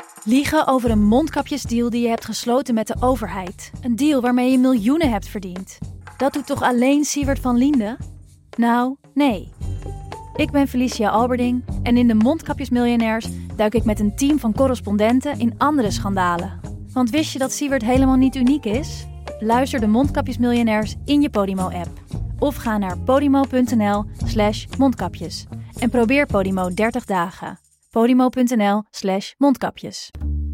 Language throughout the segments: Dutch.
Liegen over een mondkapjesdeal die je hebt gesloten met de overheid. Een deal waarmee je miljoenen hebt verdiend. Dat doet toch alleen Siewert van Liende? Nou, nee. Ik ben Felicia Alberding en in de Mondkapjesmiljonairs duik ik met een team van correspondenten in andere schandalen. Want wist je dat Siewert helemaal niet uniek is? Luister de Mondkapjesmiljonairs in je Podimo-app. Of ga naar podimo.nl/mondkapjes. En probeer Podimo 30 dagen. Podimo.nl/mondkapjes.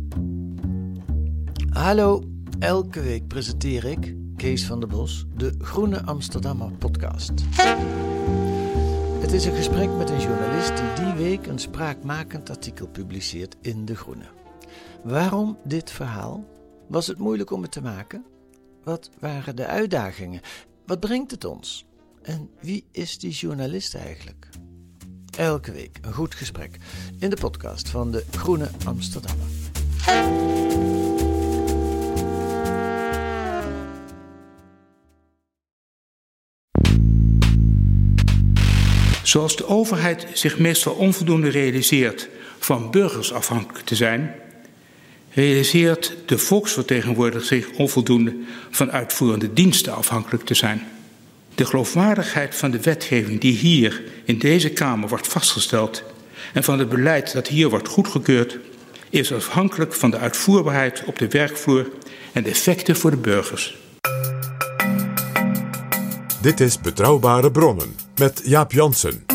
Hallo, elke week presenteer ik, Kees van der Bos, de Groene Amsterdammer podcast. Het is een gesprek met een journalist die week een spraakmakend artikel publiceert in De Groene. Waarom dit verhaal? Was het moeilijk om het te maken? Wat waren de uitdagingen? Wat brengt het ons? En wie is die journalist eigenlijk? Elke week een goed gesprek in de podcast van de Groene Amsterdammer. Zoals de overheid zich meestal onvoldoende realiseert van burgers afhankelijk te zijn, realiseert de volksvertegenwoordiger zich onvoldoende van uitvoerende diensten afhankelijk te zijn. De geloofwaardigheid van de wetgeving die hier in deze Kamer wordt vastgesteld en van het beleid dat hier wordt goedgekeurd, is afhankelijk van de uitvoerbaarheid op de werkvloer en de effecten voor de burgers. Dit is Betrouwbare Bronnen met Jaap Jansen.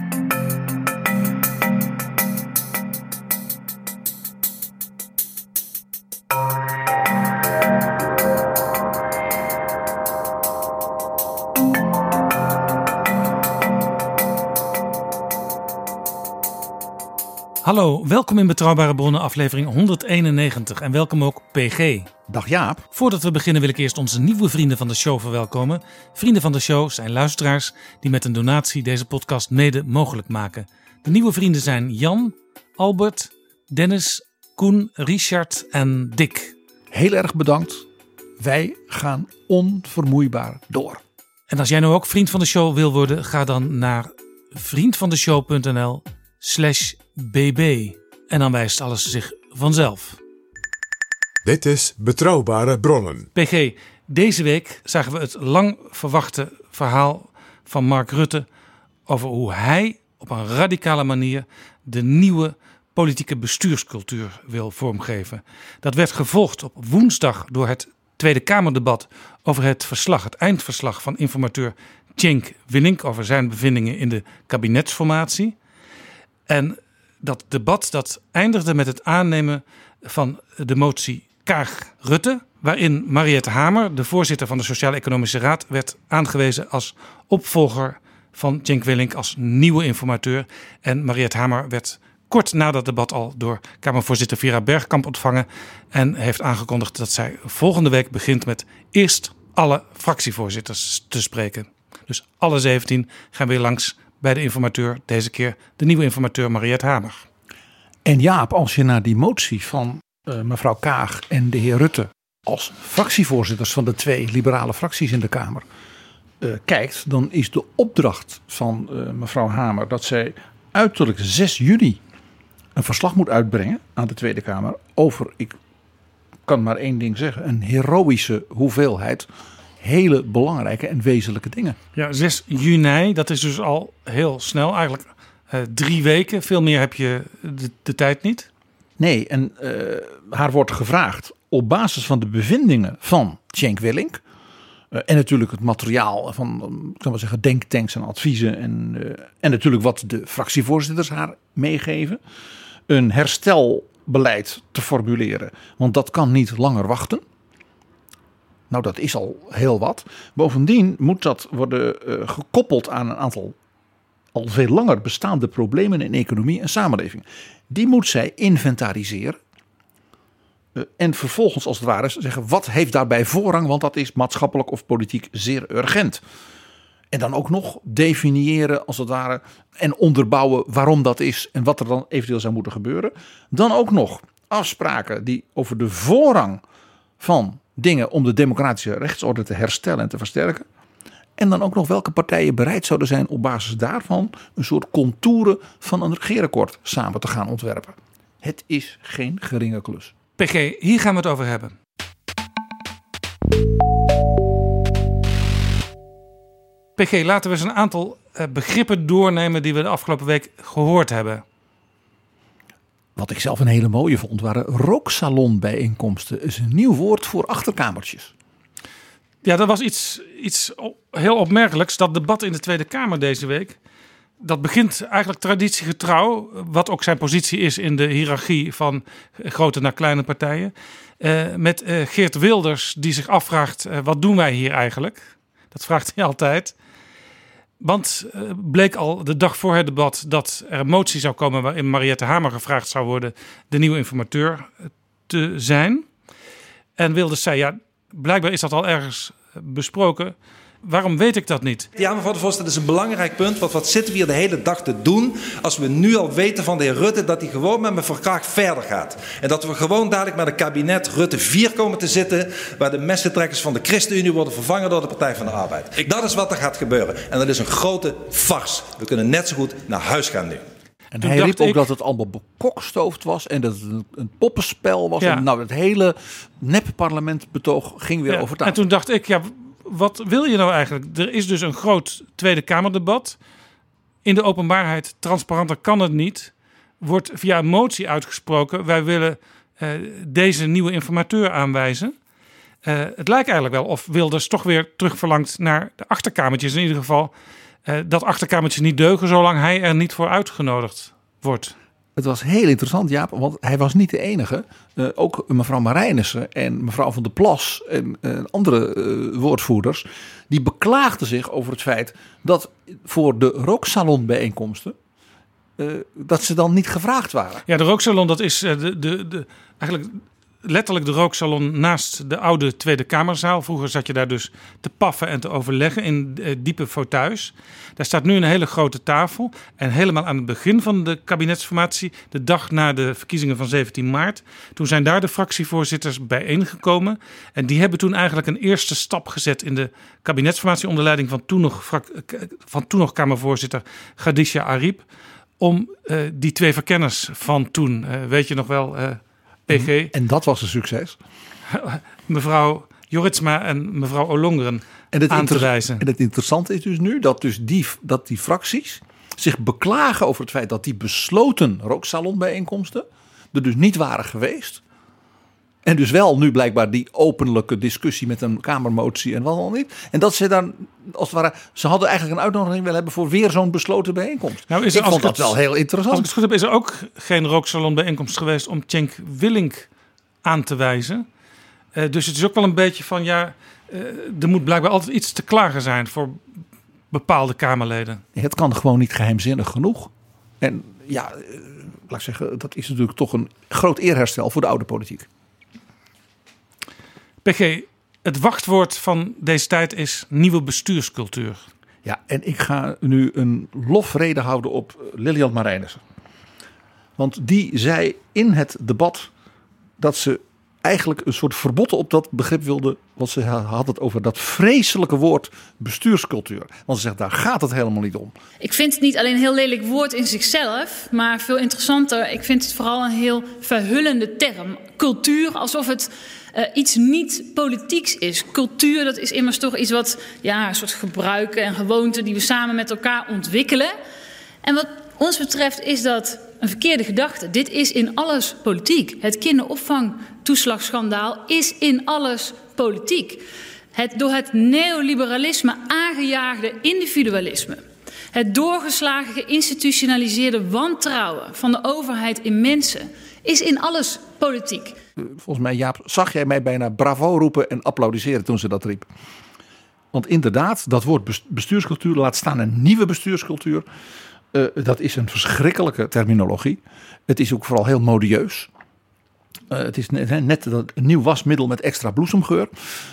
Hallo, welkom in Betrouwbare Bronnen aflevering 191 en welkom ook PG. Dag Jaap. Voordat we beginnen wil ik eerst onze nieuwe vrienden van de show verwelkomen. Vrienden van de show zijn luisteraars die met een donatie deze podcast mede mogelijk maken. De nieuwe vrienden zijn Jan, Albert, Dennis, Koen, Richard en Dick. Heel erg bedankt. Wij gaan onvermoeibaar door. En als jij nou ook vriend van de show wil worden, ga dan naar vriendvandeshow.nl/bb. En dan wijst alles zich vanzelf. Dit is Betrouwbare Bronnen. PG, deze week zagen we het lang verwachte verhaal van Mark Rutte over hoe hij op een radicale manier de nieuwe politieke bestuurscultuur wil vormgeven. Dat werd gevolgd op woensdag door het Tweede Kamerdebat over het eindverslag van informateur Cenk Willink over zijn bevindingen in de kabinetsformatie. En dat debat dat eindigde met het aannemen van de motie Kaag-Rutte, waarin Mariette Hamer, de voorzitter van de Sociaal-Economische Raad, werd aangewezen als opvolger van Cenk Willink als nieuwe informateur. En Mariette Hamer werd kort na dat debat al door Kamervoorzitter Vera Bergkamp ontvangen en heeft aangekondigd dat zij volgende week begint met eerst alle fractievoorzitters te spreken. Dus alle 17 gaan weer langs bij de informateur, deze keer de nieuwe informateur Mariette Hamer. En Jaap, als je naar die motie van mevrouw Kaag en de heer Rutte als fractievoorzitters van de twee liberale fracties in de Kamer kijkt, dan is de opdracht van mevrouw Hamer dat zij uiterlijk 6 juni een verslag moet uitbrengen aan de Tweede Kamer over, ik kan maar één ding zeggen, een heroïsche hoeveelheid hele belangrijke en wezenlijke dingen. Ja, 6 juni, dat is dus al heel snel. Eigenlijk 3 weken. Veel meer heb je de tijd niet. Nee, en haar wordt gevraagd op basis van de bevindingen van Cenk Willink. En natuurlijk het materiaal van denktanks en adviezen. En natuurlijk wat de fractievoorzitters haar meegeven. Een herstelbeleid te formuleren. Want dat kan niet langer wachten. Nou, dat is al heel wat. Bovendien moet dat worden gekoppeld aan een aantal al veel langer bestaande problemen in economie en samenleving. Die moet zij inventariseren. En vervolgens als het ware zeggen wat heeft daarbij voorrang, want dat is maatschappelijk of politiek zeer urgent. En dan ook nog definiëren als het ware en onderbouwen waarom dat is en wat er dan eventueel zou moeten gebeuren. Dan ook nog afspraken die over de voorrang van dingen om de democratische rechtsorde te herstellen en te versterken. En dan ook nog welke partijen bereid zouden zijn op basis daarvan een soort contouren van een regeerakkoord samen te gaan ontwerpen. Het is geen geringe klus. PG, hier gaan we het over hebben. PG, laten we eens een aantal begrippen doornemen die we de afgelopen week gehoord hebben. Wat ik zelf een hele mooie vond waren rooksalonbijeenkomsten. Dat is een nieuw woord voor achterkamertjes. Ja, dat was iets heel opmerkelijks. Dat debat in de Tweede Kamer deze week. Dat begint eigenlijk traditiegetrouw, wat ook zijn positie is in de hiërarchie van grote naar kleine partijen. Met Geert Wilders die zich afvraagt, wat doen wij hier eigenlijk? Dat vraagt hij altijd. Want bleek al de dag voor het debat dat er een motie zou komen waarin Mariette Hamer gevraagd zou worden de nieuwe informateur te zijn. En Wilders zei, ja, blijkbaar is dat al ergens besproken. Waarom weet ik dat niet? Ja, mevrouw de Vos, dat is een belangrijk punt. Want wat zitten we hier de hele dag te doen als we nu al weten van de heer Rutte dat hij gewoon met mijn verkracht verder gaat. En dat we gewoon dadelijk met een kabinet Rutte 4 komen te zitten waar de messentrekkers van de ChristenUnie worden vervangen door de Partij van de Arbeid. Dat is wat er gaat gebeuren. En dat is een grote farce. We kunnen net zo goed naar huis gaan nu. En hij riep ook dat het allemaal bekokstoofd was en dat het een poppenspel was. Ja. En nou, het hele nep-parlementbetoog ging weer over tafel. En toen dacht ik, ja, wat wil je nou eigenlijk? Er is dus een groot Tweede Kamerdebat. In de openbaarheid, transparanter kan het niet. Wordt via een motie uitgesproken. Wij willen deze nieuwe informateur aanwijzen. Het lijkt eigenlijk wel of Wilders toch weer terugverlangt naar de achterkamertjes. In ieder geval dat achterkamertjes niet deugen zolang hij er niet voor uitgenodigd wordt. Het was heel interessant, Jaap, want hij was niet de enige. Ook mevrouw Marijnissen en mevrouw Van der Plas en andere woordvoerders, die beklaagden zich over het feit dat voor de rooksalonbijeenkomsten dat ze dan niet gevraagd waren. Ja, de rooksalon, dat is eigenlijk letterlijk de rooksalon naast de oude Tweede Kamerzaal. Vroeger zat je daar dus te paffen en te overleggen in diepe fauteuils. Daar staat nu een hele grote tafel. En helemaal aan het begin van de kabinetsformatie, de dag na de verkiezingen van 17 maart... toen zijn daar de fractievoorzitters bijeengekomen. En die hebben toen eigenlijk een eerste stap gezet in de kabinetsformatie onder leiding van toen nog Kamervoorzitter Khadija Arib. Om die twee verkenners van toen, weet je nog wel... PG. En dat was een succes. Mevrouw Jorritsma en mevrouw Ollongren aan te wijzen. En het interessante is dus nu dat die fracties zich beklagen over het feit dat die besloten rooksalonbijeenkomsten er dus niet waren geweest. En dus wel nu blijkbaar die openlijke discussie met een kamermotie en wat dan niet. En dat ze dan, als het ware, ze hadden eigenlijk een uitnodiging willen hebben voor weer zo'n besloten bijeenkomst. Nou, ik vond dat wel heel interessant. Als ik het goed heb, is er ook geen rooksalonbijeenkomst geweest om Cenk Willink aan te wijzen. Dus het is ook wel een beetje van, ja, er moet blijkbaar altijd iets te klagen zijn voor bepaalde Kamerleden. Het kan gewoon niet geheimzinnig genoeg. En ja, laat ik zeggen, dat is natuurlijk toch een groot eerherstel voor de oude politiek. PG, het wachtwoord van deze tijd is nieuwe bestuurscultuur. Ja, en ik ga nu een lofrede houden op Lilian Marijnissen. Want die zei in het debat dat ze eigenlijk een soort verbod op dat begrip wilde. Want ze had het over dat vreselijke woord bestuurscultuur. Want ze zegt, daar gaat het helemaal niet om. Ik vind het niet alleen een heel lelijk woord in zichzelf. Maar veel interessanter, ik vind het vooral een heel verhullende term. Cultuur, alsof het iets niet politieks is. Cultuur, dat is immers toch iets wat, ja, een soort gebruiken en gewoonten die we samen met elkaar ontwikkelen. En wat ons betreft is dat een verkeerde gedachte. Dit is in alles politiek. Het kinderopvangtoeslagschandaal is in alles politiek. Het door het neoliberalisme aangejaagde individualisme. Het doorgeslagen geïnstitutionaliseerde wantrouwen van de overheid in mensen is in alles politiek. Volgens mij, Jaap, zag jij mij bijna bravo roepen en applaudisseren toen ze dat riep. Want inderdaad, dat woord bestuurscultuur, laat staan een nieuwe bestuurscultuur. Dat is een verschrikkelijke terminologie. Het is ook vooral heel modieus. Het is net een nieuw wasmiddel met extra bloesemgeur.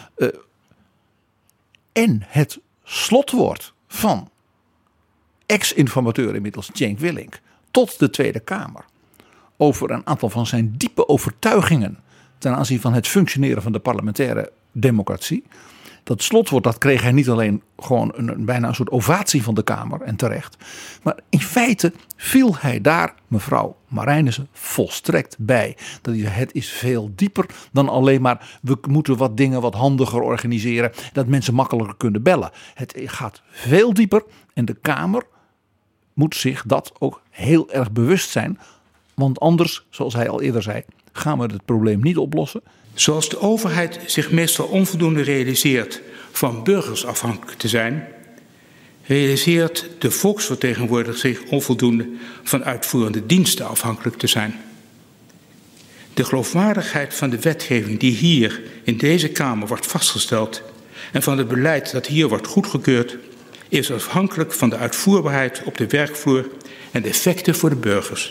En het slotwoord van ex-informateur inmiddels Cenk Willink tot de Tweede Kamer over een aantal van zijn diepe overtuigingen ten aanzien van het functioneren van de parlementaire democratie. dat slotwoord, dat kreeg hij niet alleen gewoon bijna een soort ovatie van de Kamer en terecht. Maar in feite viel hij daar mevrouw Marijnissen volstrekt bij. Dat hij zei, het is veel dieper dan alleen maar we moeten wat dingen wat handiger organiseren. Dat mensen makkelijker kunnen bellen. Het gaat veel dieper en de Kamer moet zich dat ook heel erg bewust zijn. Want anders, zoals hij al eerder zei, gaan we het probleem niet oplossen. Zoals de overheid zich meestal onvoldoende realiseert van burgers afhankelijk te zijn, realiseert de volksvertegenwoordiger zich onvoldoende van uitvoerende diensten afhankelijk te zijn. De geloofwaardigheid van de wetgeving die hier in deze Kamer wordt vastgesteld en van het beleid dat hier wordt goedgekeurd, is afhankelijk van de uitvoerbaarheid op de werkvloer en de effecten voor de burgers.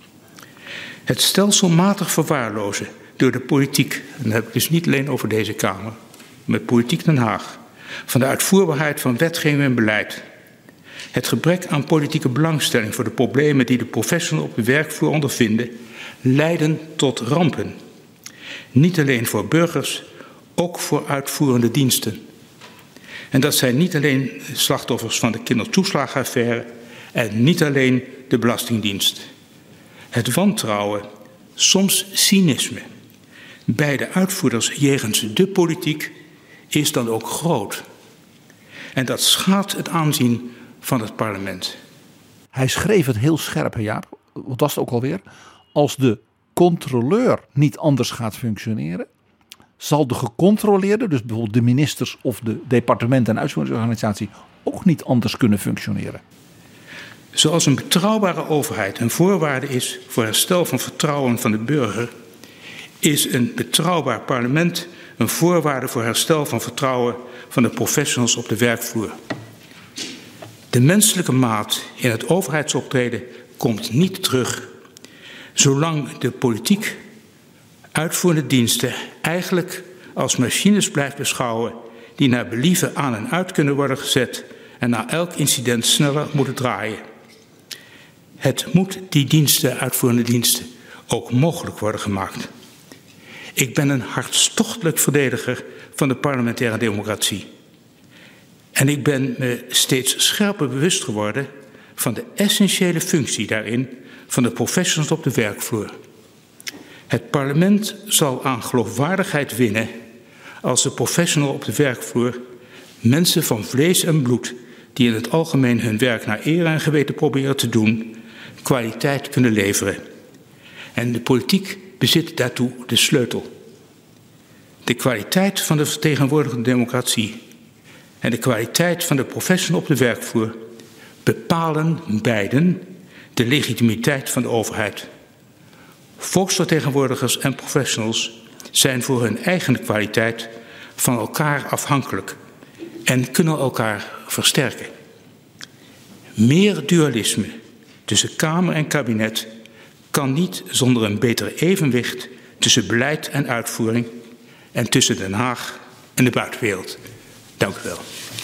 Het stelselmatig verwaarlozen door de politiek, en dan heb ik dus niet alleen over deze Kamer, met politiek Den Haag, van de uitvoerbaarheid van wetgeving en beleid. Het gebrek aan politieke belangstelling voor de problemen die de professionals op de werkvloer ondervinden, leiden tot rampen. Niet alleen voor burgers, ook voor uitvoerende diensten. En dat zijn niet alleen slachtoffers van de kindertoeslagenaffaire en niet alleen de Belastingdienst. Het wantrouwen, soms cynisme, bij de uitvoerders jegens de politiek is dan ook groot. En dat schaadt het aanzien van het parlement. Hij schreef het heel scherp, Jaap. Wat was het ook alweer? Als de controleur niet anders gaat functioneren, zal de gecontroleerde, dus bijvoorbeeld de ministers of de departementen en uitvoeringsorganisatie, ook niet anders kunnen functioneren. Zoals een betrouwbare overheid een voorwaarde is voor herstel van vertrouwen van de burger, is een betrouwbaar parlement een voorwaarde voor herstel van vertrouwen van de professionals op de werkvloer. De menselijke maat in het overheidsoptreden komt niet terug, zolang de politiek uitvoerende diensten eigenlijk als machines blijft beschouwen die naar believen aan en uit kunnen worden gezet en na elk incident sneller moeten draaien. Het moet die diensten, uitvoerende diensten, ook mogelijk worden gemaakt. Ik ben een hartstochtelijk verdediger van de parlementaire democratie. En ik ben me steeds scherper bewust geworden van de essentiële functie daarin van de professionals op de werkvloer. Het parlement zal aan geloofwaardigheid winnen als de professional op de werkvloer, mensen van vlees en bloed die in het algemeen hun werk naar eer en geweten proberen te doen, kwaliteit kunnen leveren. En de politiek bezit daartoe de sleutel. De kwaliteit van de vertegenwoordigende democratie en de kwaliteit van de professional op de werkvloer bepalen beiden de legitimiteit van de overheid. Volksvertegenwoordigers en professionals zijn voor hun eigen kwaliteit van elkaar afhankelijk en kunnen elkaar versterken. Meer dualisme tussen Kamer en kabinet kan niet zonder een beter evenwicht tussen beleid en uitvoering en tussen Den Haag en de buitenwereld. Dank u wel.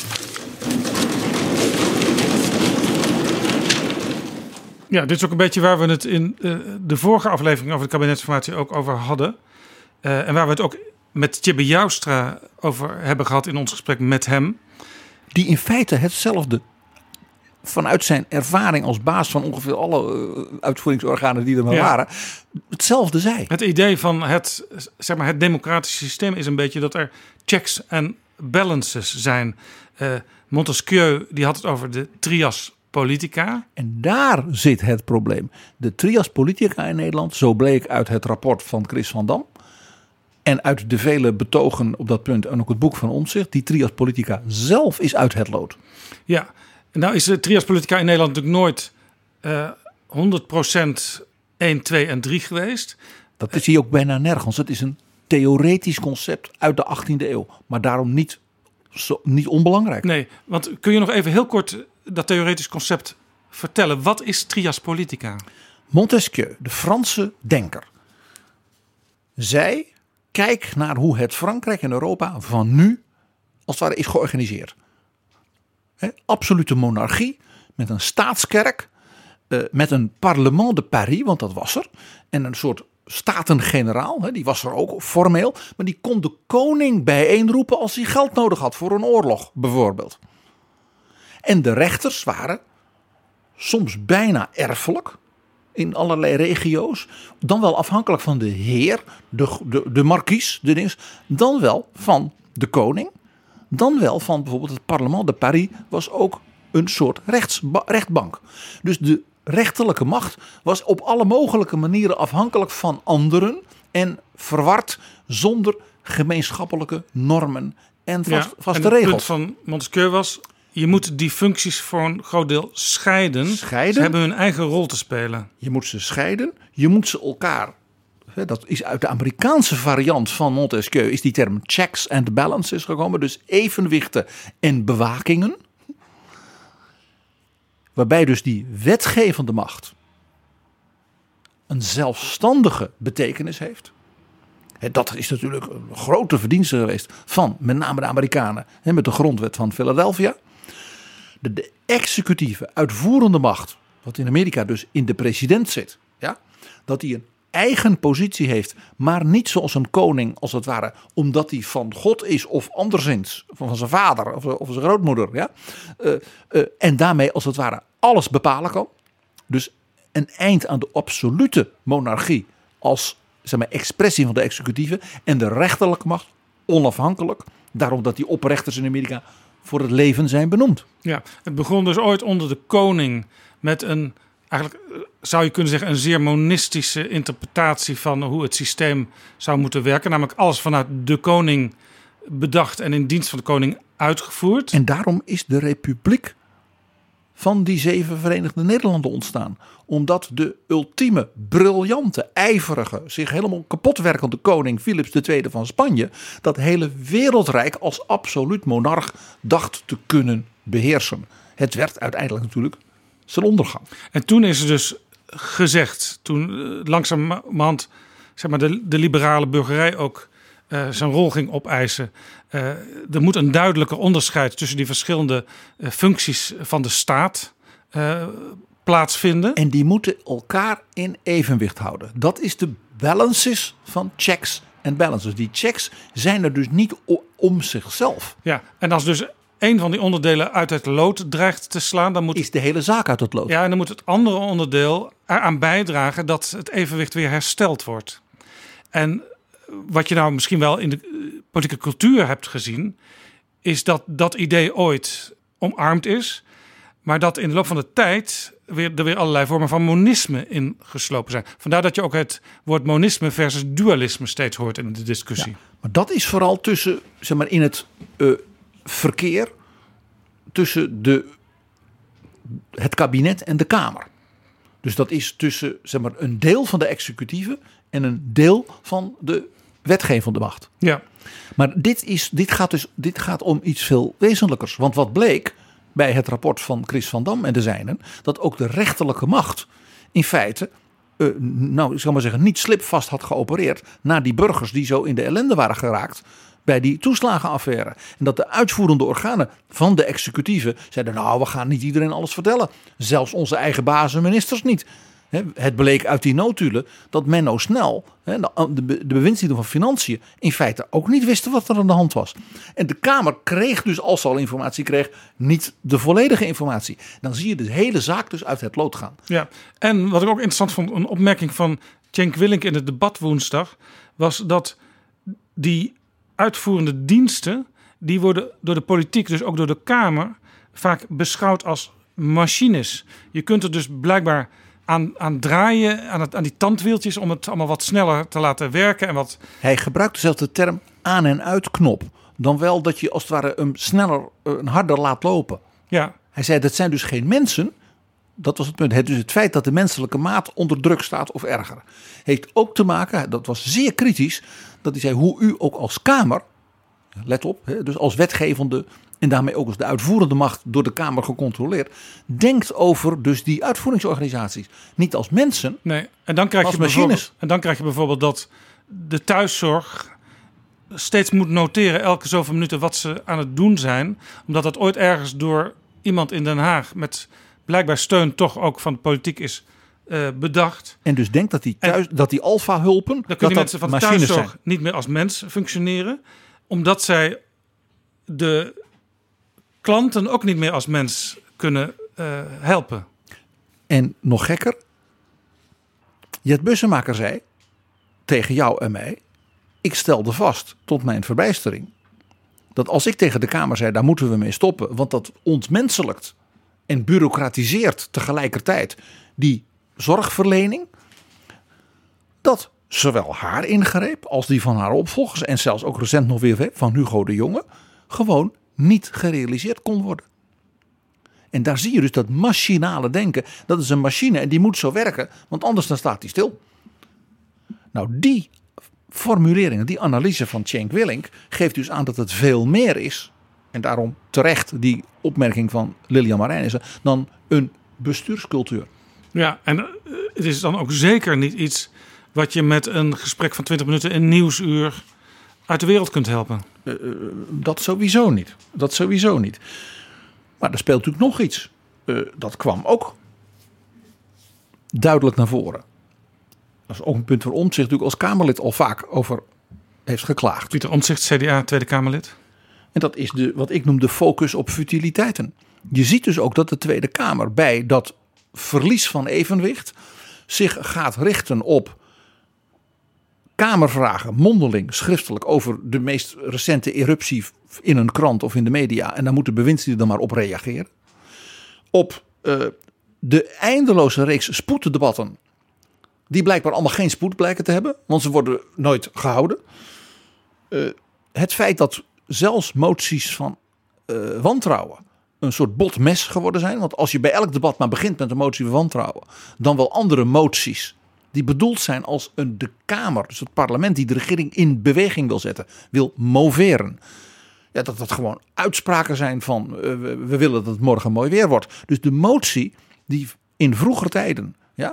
Ja, dit is ook een beetje waar we het in de vorige aflevering over de kabinetsformatie ook over hadden. En waar we het ook met Tjibbe Joustra over hebben gehad in ons gesprek met hem. Die in feite hetzelfde, vanuit zijn ervaring als baas van ongeveer alle uitvoeringsorganen die er maar waren, hetzelfde zei. Het idee van het democratische systeem is een beetje dat er checks en balances zijn. Montesquieu die had het over de trias politica. En daar zit het probleem. De trias politica in Nederland, zo bleek uit het rapport van Chris van Dam en uit de vele betogen op dat punt en ook het boek van Omtzigt, die trias politica zelf is uit het lood. Ja, nou is de trias politica in Nederland natuurlijk nooit 100% 1, 2 en 3 geweest. Dat is hier ook bijna nergens. Het is een theoretisch concept uit de 18e eeuw, maar daarom niet onbelangrijk. Nee, want kun je nog even heel kort dat theoretisch concept vertellen? Wat is trias politica? Montesquieu, de Franse denker, zei: kijk naar hoe het Frankrijk en Europa van nu als het ware is georganiseerd. Absolute monarchie met een staatskerk, met een parlement de Paris, want dat was er, en een soort Staten-Generaal, die was er ook formeel, maar die kon de koning bijeenroepen als hij geld nodig had voor een oorlog bijvoorbeeld. En de rechters waren soms bijna erfelijk in allerlei regio's, dan wel afhankelijk van de heer, de markies, dan wel van de koning, dan wel van bijvoorbeeld het Parlement de Paris was ook een soort rechtbank. Dus de rechterlijke macht was op alle mogelijke manieren afhankelijk van anderen en verward zonder gemeenschappelijke normen en vaste regels. Het punt van Montesquieu was, je moet die functies voor een groot deel scheiden. Ze hebben hun eigen rol te spelen. Je moet ze scheiden, je moet ze elkaar. Dat is uit de Amerikaanse variant van Montesquieu is die term checks and balances gekomen. Dus evenwichten en bewakingen. Waarbij dus die wetgevende macht een zelfstandige betekenis heeft. Dat is natuurlijk een grote verdienste geweest van met name de Amerikanen. Met de grondwet van Philadelphia. De executieve uitvoerende macht, wat in Amerika dus in de president zit. Ja, dat hij een eigen positie heeft, maar niet zoals een koning als het ware, omdat hij van God is of anderszins, van zijn vader of zijn grootmoeder. Ja? En daarmee als het ware alles bepalen kan. Dus een eind aan de absolute monarchie als expressie van de executieve en de rechterlijke macht onafhankelijk. Daarom dat die oprechters in Amerika voor het leven zijn benoemd. Ja, het begon dus ooit onder de koning met een, eigenlijk zou je kunnen zeggen, een zeer monistische interpretatie van hoe het systeem zou moeten werken. Namelijk alles vanuit de koning bedacht en in dienst van de koning uitgevoerd. En daarom is de republiek van die 7 Verenigde Nederlanden ontstaan. Omdat de ultieme, briljante, ijverige, zich helemaal kapotwerkende koning Philips II van Spanje dat hele wereldrijk als absoluut monarch dacht te kunnen beheersen. Het werd uiteindelijk natuurlijk zijn ondergang. En toen is er dus gezegd, toen langzamerhand de liberale burgerij ook zijn rol ging opeisen. Er moet een duidelijker onderscheid tussen die verschillende functies van de staat plaatsvinden. En die moeten elkaar in evenwicht houden. Dat is de balances van checks en balances. Die checks zijn er dus niet om zichzelf. Ja, en als dus een van die onderdelen uit het lood dreigt te slaan, dan moet is de hele zaak uit het lood. Ja, en dan moet het andere onderdeel eraan bijdragen dat het evenwicht weer hersteld wordt. En wat je nou misschien wel in de politieke cultuur hebt gezien, is dat dat idee ooit omarmd is, maar dat in de loop van de tijd er weer allerlei vormen van monisme in geslopen zijn. Vandaar dat je ook het woord monisme versus dualisme steeds hoort in de discussie. Ja, maar dat is vooral tussen, in het verkeer tussen het kabinet en de Kamer. Dus dat is tussen een deel van de executieve en een deel van de wetgevende macht. Ja. Maar dit gaat om iets veel wezenlijkers. Want wat bleek bij het rapport van Chris van Dam en de zijnen, dat ook de rechterlijke macht in feite ik zal maar zeggen, niet slipvast had geopereerd naar die burgers die zo in de ellende waren geraakt bij die toeslagenaffaire. En dat de uitvoerende organen van de executieve zeiden, we gaan niet iedereen alles vertellen. Zelfs onze eigen bazen en ministers niet. Het bleek uit die notulen dat Menno Snel, de bewindslieden van Financiën, in feite ook niet wisten wat er aan de hand was. En de Kamer kreeg dus, als ze al informatie kreeg, niet de volledige informatie. Dan zie je de hele zaak dus uit het lood gaan. Ja, en wat ik ook interessant vond, een opmerking van Cenk Willink in het debat woensdag, was dat die uitvoerende diensten, die worden door de politiek, dus ook door de Kamer, vaak beschouwd als machines. Je kunt er dus blijkbaar aan draaien, aan die tandwieltjes om het allemaal wat sneller te laten werken. En Hij gebruikte zelfs de term aan- en uitknop. Dan wel dat je als het ware hem sneller, harder laat lopen. Ja. Hij zei, dat zijn dus geen mensen. Dat was het punt. Dus het feit dat de menselijke maat onder druk staat of erger. Heeft ook te maken, dat was zeer kritisch, dat hij zei hoe u ook als Kamer, let op, dus als wetgevende en daarmee ook als de uitvoerende macht door de Kamer gecontroleerd, denkt over dus die uitvoeringsorganisaties. Niet als mensen, nee. En dan krijg als je machines. En dan krijg je bijvoorbeeld dat de thuiszorg steeds moet noteren elke zoveel minuten wat ze aan het doen zijn. Omdat dat ooit ergens door iemand in Den Haag met blijkbaar steun toch ook van de politiek is bedacht. En dus denkt dat die thuis, dat die alfa-hulpen, Dan kunnen mensen van de machines thuiszorg zijn. niet meer als mens functioneren, omdat zij de klanten ook niet meer als mens kunnen helpen. En nog gekker, Jet Bussemaker zei tegen jou en mij, ik stelde vast tot mijn verbijstering dat als ik tegen de Kamer zei, daar moeten we mee stoppen, want dat ontmenselijkt en bureaucratiseert tegelijkertijd die zorgverlening, dat zowel haar ingreep als die van haar opvolgers en zelfs ook recent nog weer van Hugo de Jonge gewoon niet gerealiseerd kon worden. En daar zie je dus dat machinale denken. Dat is een machine en die moet zo werken, want anders dan staat die stil. Nou, die formuleringen, die analyse van Cenk Willink geeft dus aan dat het veel meer is. En daarom terecht die opmerking van Lilian Marijnissen dan een bestuurscultuur. Ja, en het is dan ook zeker niet iets wat je met een gesprek van 20 minuten in Nieuwsuur uit de wereld kunt helpen. Dat sowieso niet. Dat sowieso niet. Maar er speelt natuurlijk nog iets. Dat kwam ook duidelijk naar voren. Dat is ook een punt waar Omtzigt natuurlijk als Kamerlid al vaak over heeft geklaagd. Pieter Omtzigt, CDA, Tweede Kamerlid. En dat is wat ik noem de focus op futiliteiten. Je ziet dus ook dat de Tweede Kamer bij dat verlies van evenwicht zich gaat richten op Kamervragen, mondeling, schriftelijk over de meest recente eruptie in een krant of in de media. En daar moet de bewindslieden dan maar op reageren. Op de eindeloze reeks spoeddebatten, die blijkbaar allemaal geen spoed blijken te hebben, want ze worden nooit gehouden. Het feit dat zelfs moties van wantrouwen een soort botmes geworden zijn. Want als je bij elk debat maar begint met een motie van wantrouwen, dan wel andere moties die bedoeld zijn als de Kamer, dus het parlement die de regering in beweging wil zetten, wil moveren. Ja, dat dat gewoon uitspraken zijn van we willen dat het morgen mooi weer wordt. Dus de motie die in vroegere tijden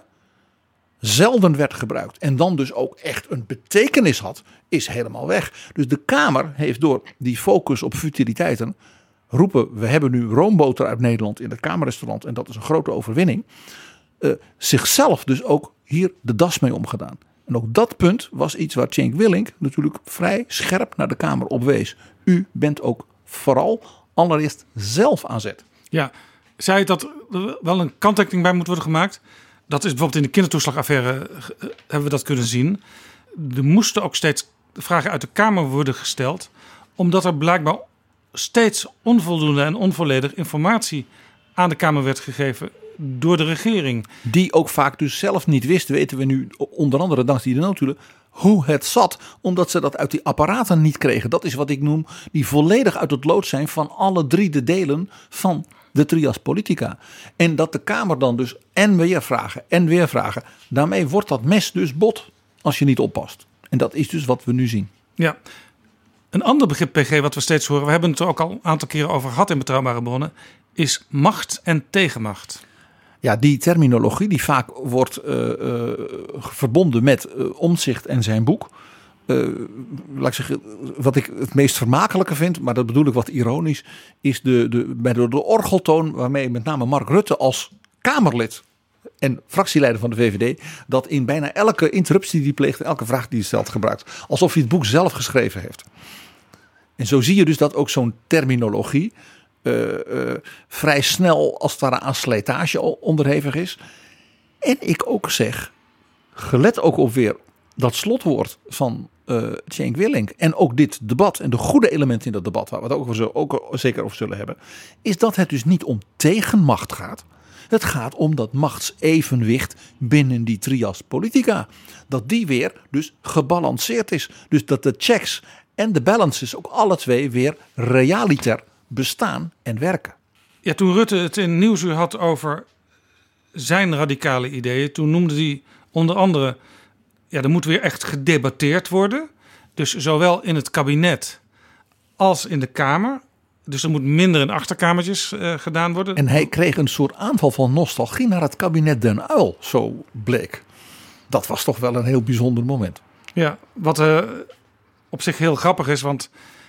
zelden werd gebruikt en dan dus ook echt een betekenis had, is helemaal weg. Dus de Kamer heeft door die focus op futiliteiten roepen, we hebben nu roomboter uit Nederland in het Kamerrestaurant en dat is een grote overwinning, zichzelf dus ook hier de das mee omgedaan. En ook dat punt was iets waar Cenk Willink natuurlijk vrij scherp naar de Kamer op wees. U bent ook vooral allereerst zelf aan zet. Ja, zei dat er wel een kanttekening bij moet worden gemaakt. Dat is bijvoorbeeld in de kindertoeslagaffaire hebben we dat kunnen zien. Er moesten ook steeds vragen uit de Kamer worden gesteld, omdat er blijkbaar steeds onvoldoende en onvolledig informatie aan de Kamer werd gegeven door de regering. Die ook vaak dus zelf niet wist, weten we nu onder andere dankzij de noodhulen, hoe het zat. Omdat ze dat uit die apparaten niet kregen. Dat is wat ik noem die volledig uit het lood zijn van alle drie de delen van de trias politica. En dat de Kamer dan dus en weer vragen. Daarmee wordt dat mes dus bot als je niet oppast. En dat is dus wat we nu zien. Ja. Een ander begrip, PG, wat we steeds horen, we hebben het er ook al een aantal keren over gehad in Betrouwbare Bronnen, is macht en tegenmacht. Ja, die terminologie die vaak wordt verbonden met Omtzigt en zijn boek. Laat ik zeggen, wat ik het meest vermakelijke vind, maar dat bedoel ik wat ironisch, is de orgeltoon waarmee met name Mark Rutte als Kamerlid en fractieleider van de VVD dat in bijna elke interruptie die hij pleegt, elke vraag die hij stelt gebruikt. Alsof hij het boek zelf geschreven heeft. En zo zie je dus dat ook zo'n terminologie vrij snel als het ware aan slijtage onderhevig is. En ik ook zeg, gelet ook op weer dat slotwoord van Cenk Willink en ook dit debat en de goede elementen in dat debat, waar we het ook zeker over zullen hebben, is dat het dus niet om tegenmacht gaat. Het gaat om dat machtsevenwicht binnen die trias politica. Dat die weer dus gebalanceerd is. Dus dat de checks en de balances ook alle twee weer realiter bestaan en werken. Ja, toen Rutte het in Nieuwsuur had over zijn radicale ideeën, toen noemde hij onder andere, ja, er moet weer echt gedebatteerd worden. Dus zowel in het kabinet als in de Kamer. Dus er moet minder in achterkamertjes gedaan worden. En hij kreeg een soort aanval van nostalgie naar het kabinet Den Uyl, zo bleek. Dat was toch wel een heel bijzonder moment. Ja, wat op zich heel grappig is, want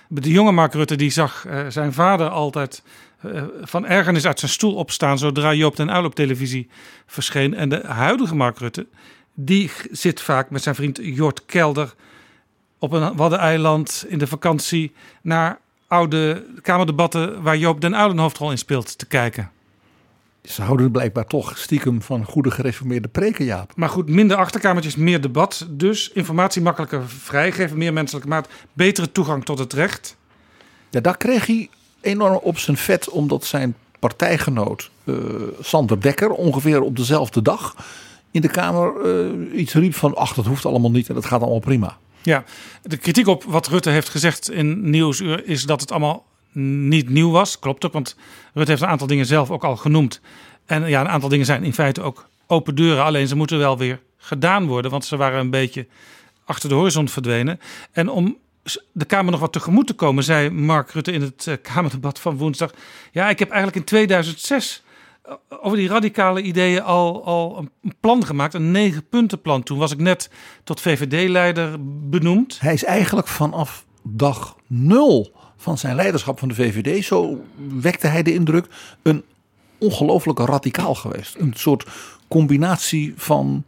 De jonge Mark Rutte die zag zijn vader altijd van ergernis uit zijn stoel opstaan zodra Joop den Uyl op televisie verscheen. En de huidige Mark Rutte, die zit vaak met zijn vriend Jort Kelder op een Waddeneiland in de vakantie naar oude kamerdebatten waar Joop den Uyl een hoofdrol in speelt te kijken. Ze houden blijkbaar toch stiekem van goede gereformeerde preken, Jaap. Maar goed, minder achterkamertjes, meer debat. Dus informatie makkelijker vrijgeven, meer menselijke maat, betere toegang tot het recht. Ja, daar kreeg hij enorm op zijn vet, omdat zijn partijgenoot Sander Dekker ongeveer op dezelfde dag in de Kamer iets riep van dat hoeft allemaal niet en dat gaat allemaal prima. Ja, de kritiek op wat Rutte heeft gezegd in Nieuwsuur is dat het allemaal niet nieuw was. Klopt ook, want Rutte heeft een aantal dingen zelf ook al genoemd. En ja, een aantal dingen zijn in feite ook open deuren. Alleen ze moeten wel weer gedaan worden, want ze waren een beetje achter de horizon verdwenen. En om de Kamer nog wat tegemoet te komen, zei Mark Rutte in het Kamerdebat van woensdag. Ja, ik heb eigenlijk in 2006 over die radicale ideeën al een plan gemaakt. Een 9-puntenplan. Toen was ik net tot VVD-leider benoemd. Hij is eigenlijk vanaf dag 0 van zijn leiderschap van de VVD, zo wekte hij de indruk, een ongelooflijke radicaal geweest. Een soort combinatie van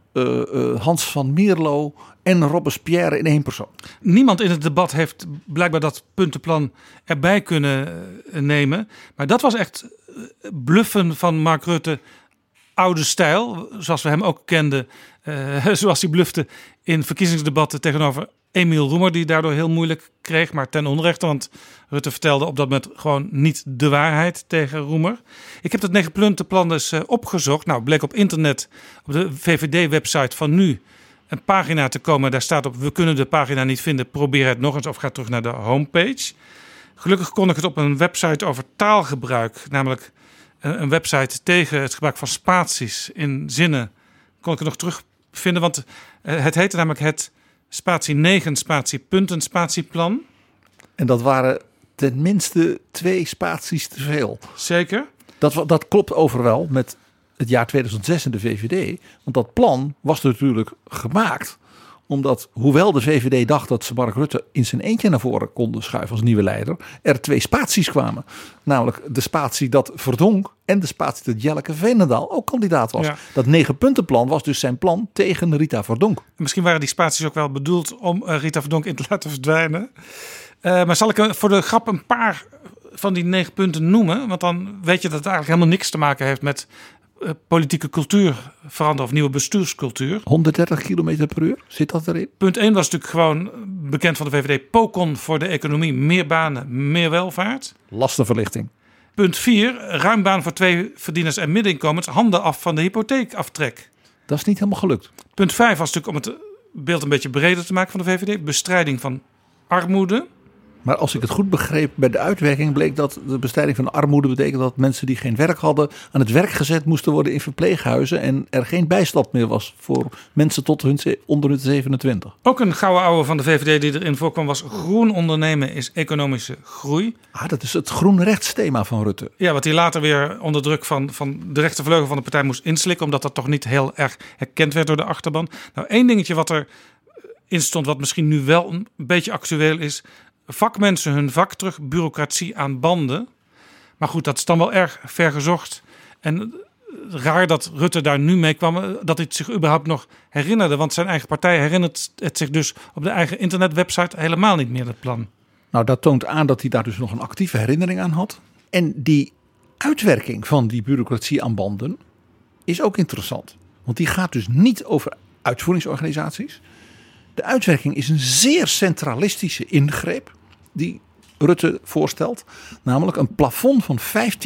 Hans van Mierlo en Robespierre in één persoon. Niemand in het debat heeft blijkbaar dat puntenplan erbij kunnen nemen. Maar dat was echt bluffen van Mark Rutte, oude stijl, zoals we hem ook kenden. Zoals hij blufte in verkiezingsdebatten tegenover Emiel Roemer, die daardoor heel moeilijk kreeg, maar ten onrechte, want Rutte vertelde op dat moment gewoon niet de waarheid tegen Roemer. Ik heb dat 9-puntenplan dus opgezocht. Nou, bleek op internet, op de VVD-website van nu, een pagina te komen. Daar staat op, we kunnen de pagina niet vinden, probeer het nog eens of ga terug naar de homepage. Gelukkig kon ik het op een website over taalgebruik, namelijk een website tegen het gebruik van spaties in zinnen, kon ik het nog terugvinden, want het heette namelijk het spatie 9, spatie punten, spatieplan. En dat waren tenminste 2 spaties te veel. Zeker. Dat klopt overwel met het jaar 2006 in de VVD. Want dat plan was natuurlijk gemaakt omdat, hoewel de VVD dacht dat ze Mark Rutte in zijn eentje naar voren konden schuiven als nieuwe leider, er 2 spaties kwamen. Namelijk de spatie dat Verdonk en de spatie dat Jelleke Veenendaal ook kandidaat was. Ja. Dat 9-puntenplan was dus zijn plan tegen Rita Verdonk. Misschien waren die spaties ook wel bedoeld om Rita Verdonk in te laten verdwijnen. Maar zal ik voor de grap een paar van die 9 punten noemen? Want dan weet je dat het eigenlijk helemaal niks te maken heeft met politieke cultuur veranderen of nieuwe bestuurscultuur. 130 km per uur, zit dat erin? Punt 1 was natuurlijk gewoon bekend van de VVD. POCON voor de economie, meer banen, meer welvaart. Lastenverlichting. Punt 4, ruim baan voor 2 verdieners en middeninkomens. Handen af van de hypotheekaftrek. Dat is niet helemaal gelukt. Punt 5 was natuurlijk om het beeld een beetje breder te maken van de VVD. Bestrijding van armoede. Maar als ik het goed begreep, bij de uitwerking bleek dat de bestrijding van armoede betekent dat mensen die geen werk hadden aan het werk gezet moesten worden in verpleeghuizen en er geen bijstand meer was voor mensen onder hun 27. Ook een gouden ouwe van de VVD die erin voorkwam was groen ondernemen is economische groei. Dat is het groen rechtsthema van Rutte. Ja, wat hij later weer onder druk van de rechtervleugel van de partij moest inslikken, omdat dat toch niet heel erg herkend werd door de achterban. Nou, één dingetje wat er in stond, wat misschien nu wel een beetje actueel is. Vakmensen hun vak terug, bureaucratie aan banden. Maar goed, dat is dan wel erg ver gezocht. En raar dat Rutte daar nu mee kwam, dat hij het zich überhaupt nog herinnerde. Want zijn eigen partij herinnert het zich dus op de eigen internetwebsite helemaal niet meer, dat plan. Nou, dat toont aan dat hij daar dus nog een actieve herinnering aan had. En die uitwerking van die bureaucratie aan banden is ook interessant. Want die gaat dus niet over uitvoeringsorganisaties. De uitwerking is een zeer centralistische ingreep die Rutte voorstelt. Namelijk een plafond van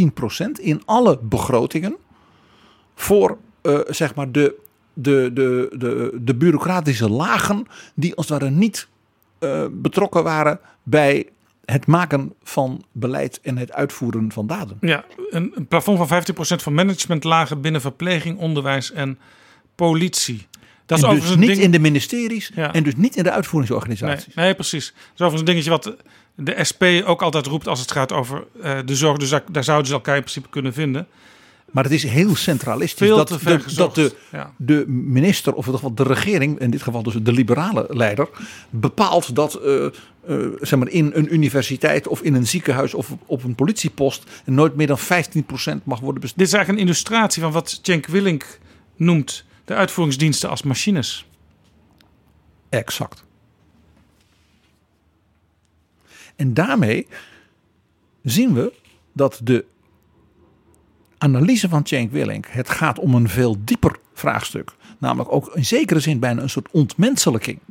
15% in alle begrotingen voor zeg maar de bureaucratische lagen die als het ware niet betrokken waren bij het maken van beleid en het uitvoeren van daden. Ja, een plafond van 15% van managementlagen binnen verpleging, onderwijs en politie. Dat is dus niet in de ministeries en dus niet in de uitvoeringsorganisaties. Nee, precies. Dat is overigens een dingetje wat de SP ook altijd roept als het gaat over de zorg. Dus daar zouden ze elkaar in principe kunnen vinden. Maar het is heel centralistisch Veel dat te ver gezocht. de minister, of in ieder geval de regering, in dit geval dus de liberale leider, bepaalt dat zeg maar in een universiteit of in een ziekenhuis of op een politiepost nooit meer dan 15% mag worden besteed. Dit is eigenlijk een illustratie van wat Cenk Willink noemt de uitvoeringsdiensten als machines. Exact. En daarmee zien we dat de analyse van Cenk Willink, het gaat om een veel dieper vraagstuk. Namelijk ook in zekere zin bijna een soort ontmenselijking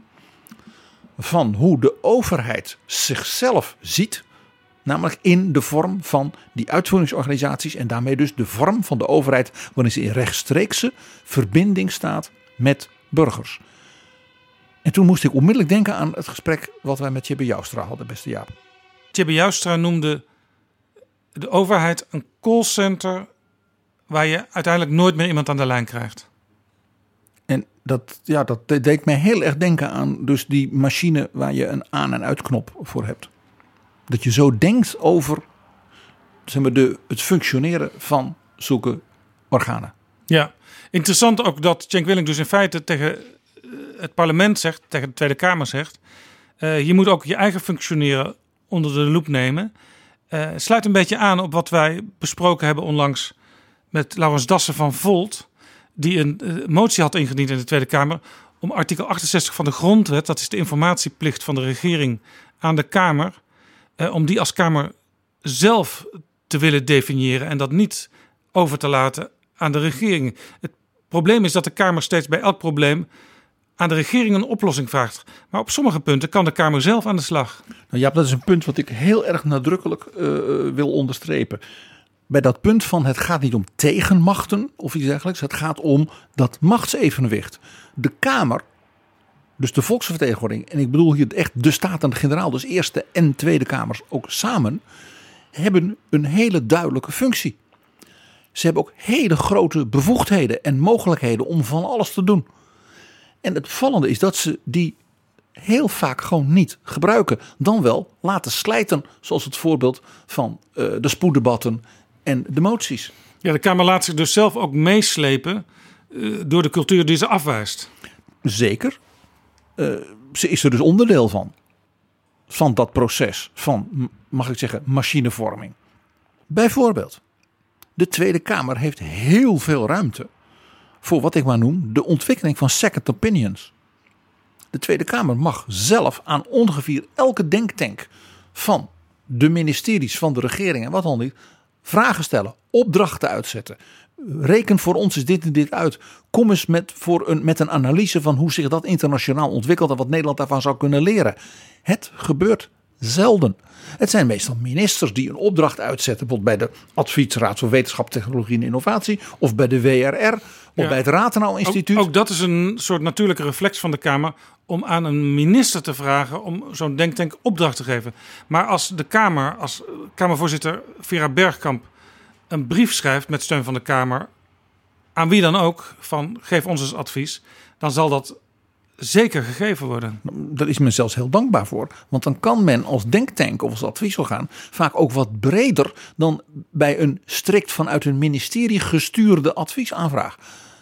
van hoe de overheid zichzelf ziet. Namelijk in de vorm van die uitvoeringsorganisaties en daarmee dus de vorm van de overheid waarin ze in rechtstreekse verbinding staat met burgers. En toen moest ik onmiddellijk denken aan het gesprek wat wij met Tjibbe Joustra hadden, beste Jaap. Tjibbe Joustra noemde de overheid een callcenter waar je uiteindelijk nooit meer iemand aan de lijn krijgt. En dat deed mij heel erg denken aan dus die machine waar je een aan- en uitknop voor hebt. Dat je zo denkt over zeg maar, het functioneren van zulke organen. Ja, interessant ook dat Cenk Willink dus in feite tegen het parlement zegt, tegen de Tweede Kamer zegt, je moet ook je eigen functioneren onder de loep nemen. Sluit een beetje aan op wat wij besproken hebben onlangs met Laurens Dassen van Volt, die een motie had ingediend in de Tweede Kamer om artikel 68 van de grondwet, dat is de informatieplicht van de regering aan de Kamer, om die als Kamer zelf te willen definiëren en dat niet over te laten aan de regering. Het probleem is dat de Kamer steeds bij elk probleem aan de regering een oplossing vraagt. Maar op sommige punten kan de Kamer zelf aan de slag. Nou ja, dat is een punt wat ik heel erg nadrukkelijk wil onderstrepen. Bij dat punt van het gaat niet om tegenmachten of iets dergelijks. Het gaat om dat machtsevenwicht. De Kamer, dus de volksvertegenwoordiging, en ik bedoel hier echt de Staten-Generaal, dus Eerste en Tweede Kamers ook samen, hebben een hele duidelijke functie. Ze hebben ook hele grote bevoegdheden en mogelijkheden om van alles te doen. En het vallende is dat ze die heel vaak gewoon niet gebruiken. Dan wel laten slijten, zoals het voorbeeld van de spoeddebatten en de moties. Ja, de Kamer laat zich dus zelf ook meeslepen door de cultuur die ze afwijst. Zeker. Ze is er dus onderdeel van dat proces van, mag ik zeggen, machinevorming. Bijvoorbeeld, de Tweede Kamer heeft heel veel ruimte voor wat ik maar noem de ontwikkeling van second opinions. De Tweede Kamer mag zelf aan ongeveer elke denktank van de ministeries, van de regering en wat dan niet, vragen stellen, opdrachten uitzetten. Reken voor ons is dit en dit uit. Kom eens met een analyse van hoe zich dat internationaal ontwikkelt en wat Nederland daarvan zou kunnen leren. Het gebeurt zelden. Het zijn meestal ministers die een opdracht uitzetten, bijvoorbeeld bij de Adviesraad voor Wetenschap, Technologie en Innovatie, of bij de WRR, of bij het Rathenau Instituut. Ook dat is een soort natuurlijke reflex van de Kamer om aan een minister te vragen om zo'n denktank opdracht te geven. Maar als de Kamer, als Kamervoorzitter Vera Bergkamp een brief schrijft met steun van de Kamer, aan wie dan ook, van geef ons eens advies, dan zal dat zeker gegeven worden. Daar is men zelfs heel dankbaar voor. Want dan kan men als denktank of als adviesorgaan vaak ook wat breder dan bij een strikt vanuit een ministerie gestuurde adviesaanvraag.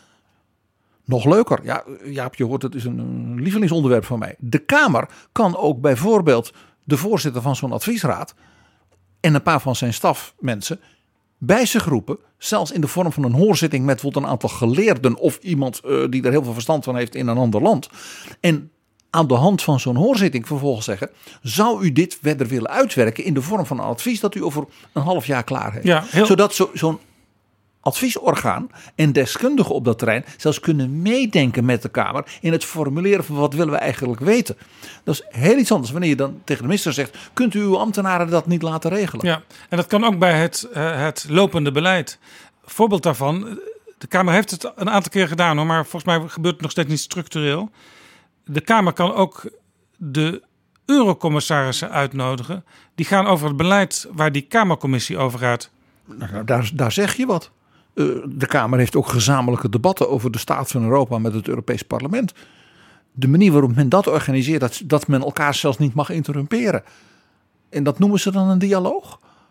Nog leuker, ja, Jaap, je hoort, het is een lievelingsonderwerp van mij. De Kamer kan ook bijvoorbeeld de voorzitter van zo'n adviesraad en een paar van zijn stafmensen bij zich roepen, zelfs in de vorm van een hoorzitting met bijvoorbeeld een aantal geleerden of iemand die er heel veel verstand van heeft in een ander land. En aan de hand van zo'n hoorzitting vervolgens zeggen, zou u dit verder willen uitwerken in de vorm van een advies dat u over een half jaar klaar heeft. Ja, zodat zo'n adviesorgaan en deskundigen op dat terrein zelfs kunnen meedenken met de Kamer in het formuleren van wat willen we eigenlijk weten. Dat is heel iets anders wanneer je dan tegen de minister zegt, kunt u uw ambtenaren dat niet laten regelen? Ja, en dat kan ook bij het lopende beleid. Voorbeeld daarvan, de Kamer heeft het een aantal keer gedaan, hoor, maar volgens mij gebeurt het nog steeds niet structureel. De Kamer kan ook de eurocommissarissen uitnodigen. Die gaan over het beleid waar die Kamercommissie over gaat. Nou, daar zeg je wat. De Kamer heeft ook gezamenlijke debatten over de staat van Europa met het Europees Parlement. De manier waarop men dat organiseert, dat men elkaar zelfs niet mag interrumperen. En dat noemen ze dan een dialoog.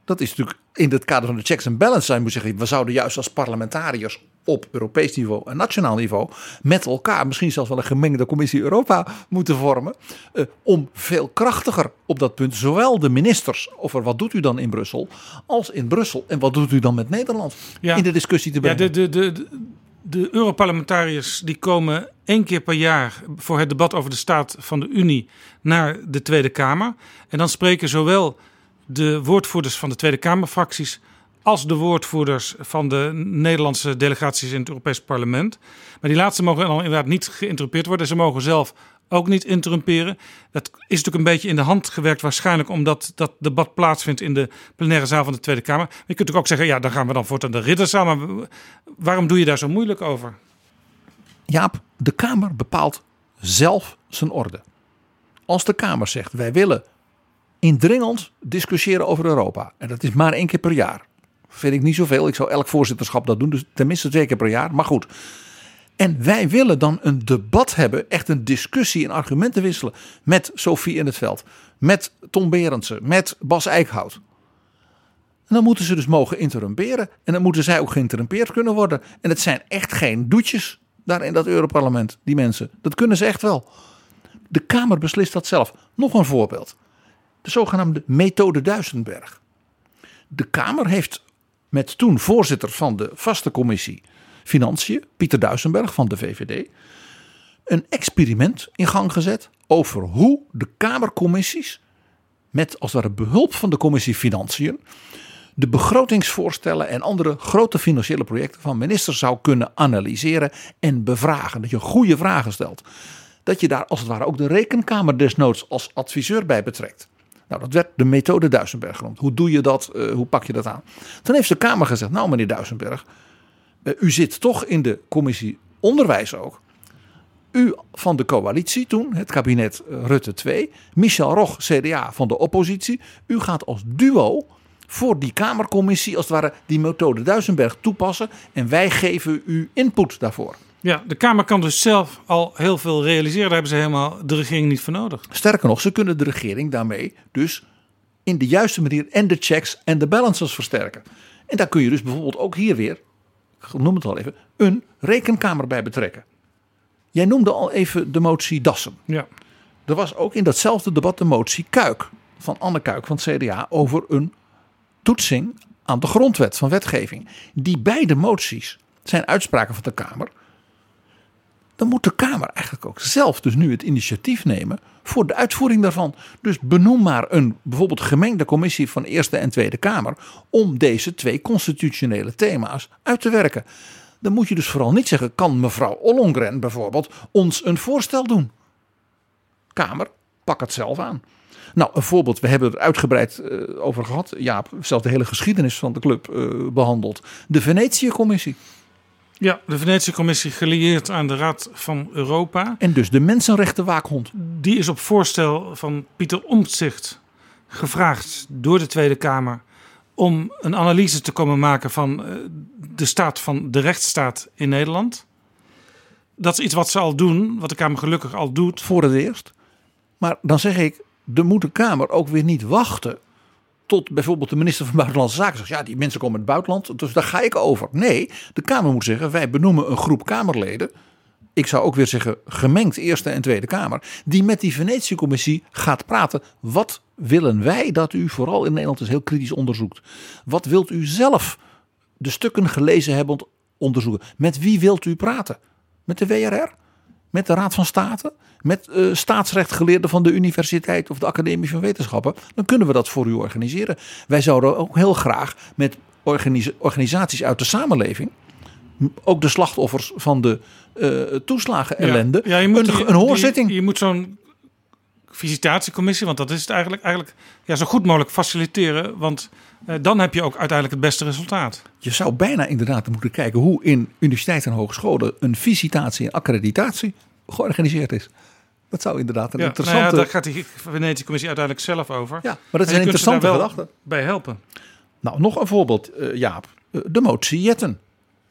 Dat is natuurlijk in het kader van de checks and balances. Je moet zeggen, we zouden juist als parlementariërs op Europees niveau en nationaal niveau met elkaar misschien zelfs wel een gemengde commissie Europa moeten vormen. Om veel krachtiger op dat punt zowel de ministers over wat doet u dan in Brussel als in Brussel en wat doet u dan met Nederland in de discussie te brengen. Ja, de Europarlementariërs die komen 1 keer per jaar voor het debat over de staat van de Unie naar de Tweede Kamer. En dan spreken zowel de woordvoerders van de Tweede Kamerfracties als de woordvoerders van de Nederlandse delegaties in het Europees Parlement. Maar die laatste mogen dan inderdaad niet geïnterrumpeerd worden. Ze mogen zelf ook niet interrumperen. Dat is natuurlijk een beetje in de hand gewerkt waarschijnlijk omdat dat debat plaatsvindt in de plenaire zaal van de Tweede Kamer. Maar je kunt natuurlijk ook zeggen, ja, dan gaan we dan voortaan de ridderzaal. Maar waarom doe je daar zo moeilijk over? Jaap, de Kamer bepaalt zelf zijn orde. Als de Kamer zegt, wij willen indringend discussiëren over Europa. En dat is maar 1 keer per jaar. Vind ik niet zoveel. Ik zou elk voorzitterschap dat doen. Dus tenminste 2 keer per jaar. Maar goed. En wij willen dan een debat hebben. Echt een discussie en argumenten wisselen. Met Sophie in het Veld. Met Tom Berendsen. Met Bas Eickhout. En dan moeten ze dus mogen interrumperen. En dan moeten zij ook geïnterrumpeerd kunnen worden. En het zijn echt geen doetjes daar in dat Europarlement. Die mensen. Dat kunnen ze echt wel. De Kamer beslist dat zelf. Nog een voorbeeld. De zogenaamde methode Duisenberg. De Kamer heeft met toen voorzitter van de vaste commissie Financiën, Pieter Duisenberg van de VVD, een experiment in gang gezet over hoe de Kamercommissies met als het ware behulp van de commissie Financiën de begrotingsvoorstellen en andere grote financiële projecten van ministers zou kunnen analyseren en bevragen. Dat je goede vragen stelt. Dat je daar als het ware ook de Rekenkamer desnoods als adviseur bij betrekt. Nou, dat werd de methode Duisenberg genoemd. Hoe doe je dat? Hoe pak je dat aan? Toen heeft de Kamer gezegd, nou meneer Duisenberg, u zit toch in de commissie Onderwijs ook. U van de coalitie toen, het kabinet Rutte 2, Michel Rog, CDA van de oppositie. U gaat als duo voor die Kamercommissie als het ware die methode Duisenberg toepassen. En wij geven u input daarvoor. Ja, de Kamer kan dus zelf al heel veel realiseren. Daar hebben ze helemaal de regering niet voor nodig. Sterker nog, ze kunnen de regering daarmee dus in de juiste manier en de checks en de balances versterken. En daar kun je dus bijvoorbeeld ook hier weer, ik noem het al even, een rekenkamer bij betrekken. Jij noemde al even de motie Dassen. Ja. Er was ook in datzelfde debat de motie Kuik van Anne Kuik van het CDA over een toetsing aan de grondwet van wetgeving. Die beide moties zijn uitspraken van de Kamer. Dan moet de Kamer eigenlijk ook zelf dus nu het initiatief nemen voor de uitvoering daarvan. Dus benoem maar een bijvoorbeeld gemengde commissie van Eerste en Tweede Kamer om deze 2 constitutionele thema's uit te werken. Dan moet je dus vooral niet zeggen, kan mevrouw Ollongren bijvoorbeeld ons een voorstel doen? Kamer, pak het zelf aan. Nou, een voorbeeld, we hebben er uitgebreid over gehad. Jaap, zelfs de hele geschiedenis van de club behandeld. De Venetië-commissie. Ja, de Venetië-commissie gelieerd aan de Raad van Europa. En dus de mensenrechtenwaakhond. Die is op voorstel van Pieter Omtzigt gevraagd door de Tweede Kamer om een analyse te komen maken van de staat van de rechtsstaat in Nederland. Dat is iets wat ze al doen, wat de Kamer gelukkig al doet. Voor het eerst. Maar dan zeg ik, dan moet de Kamer ook weer niet wachten tot bijvoorbeeld de minister van Buitenlandse Zaken zegt, ja, die mensen komen uit het buitenland, dus daar ga ik over. Nee, de Kamer moet zeggen, wij benoemen een groep Kamerleden. Ik zou ook weer zeggen, gemengd Eerste en Tweede Kamer, die met die Venetië-commissie gaat praten. Wat willen wij dat u vooral in Nederland dus heel kritisch onderzoekt? Wat wilt u zelf de stukken gelezen hebben onderzoeken? Met wie wilt u praten? Met de WRR? Met de Raad van State? Met staatsrechtgeleerden van de universiteit of de Academie van Wetenschappen? Dan kunnen we dat voor u organiseren. Wij zouden ook heel graag met organisaties uit de samenleving, ook de slachtoffers van de toeslagen ellende, een hoorzitting. Je moet zo'n visitatiecommissie, want dat is het eigenlijk zo goed mogelijk faciliteren, want dan heb je ook uiteindelijk het beste resultaat. Je zou bijna inderdaad moeten kijken hoe in universiteiten en hogescholen een visitatie en accreditatie georganiseerd is. Dat zou inderdaad een interessante... Nou ja, daar gaat die Venetië-commissie uiteindelijk zelf over. Ja, maar dat is een interessante gedachte. Bij helpen. Nou, nog een voorbeeld, Jaap. De motie Jetten.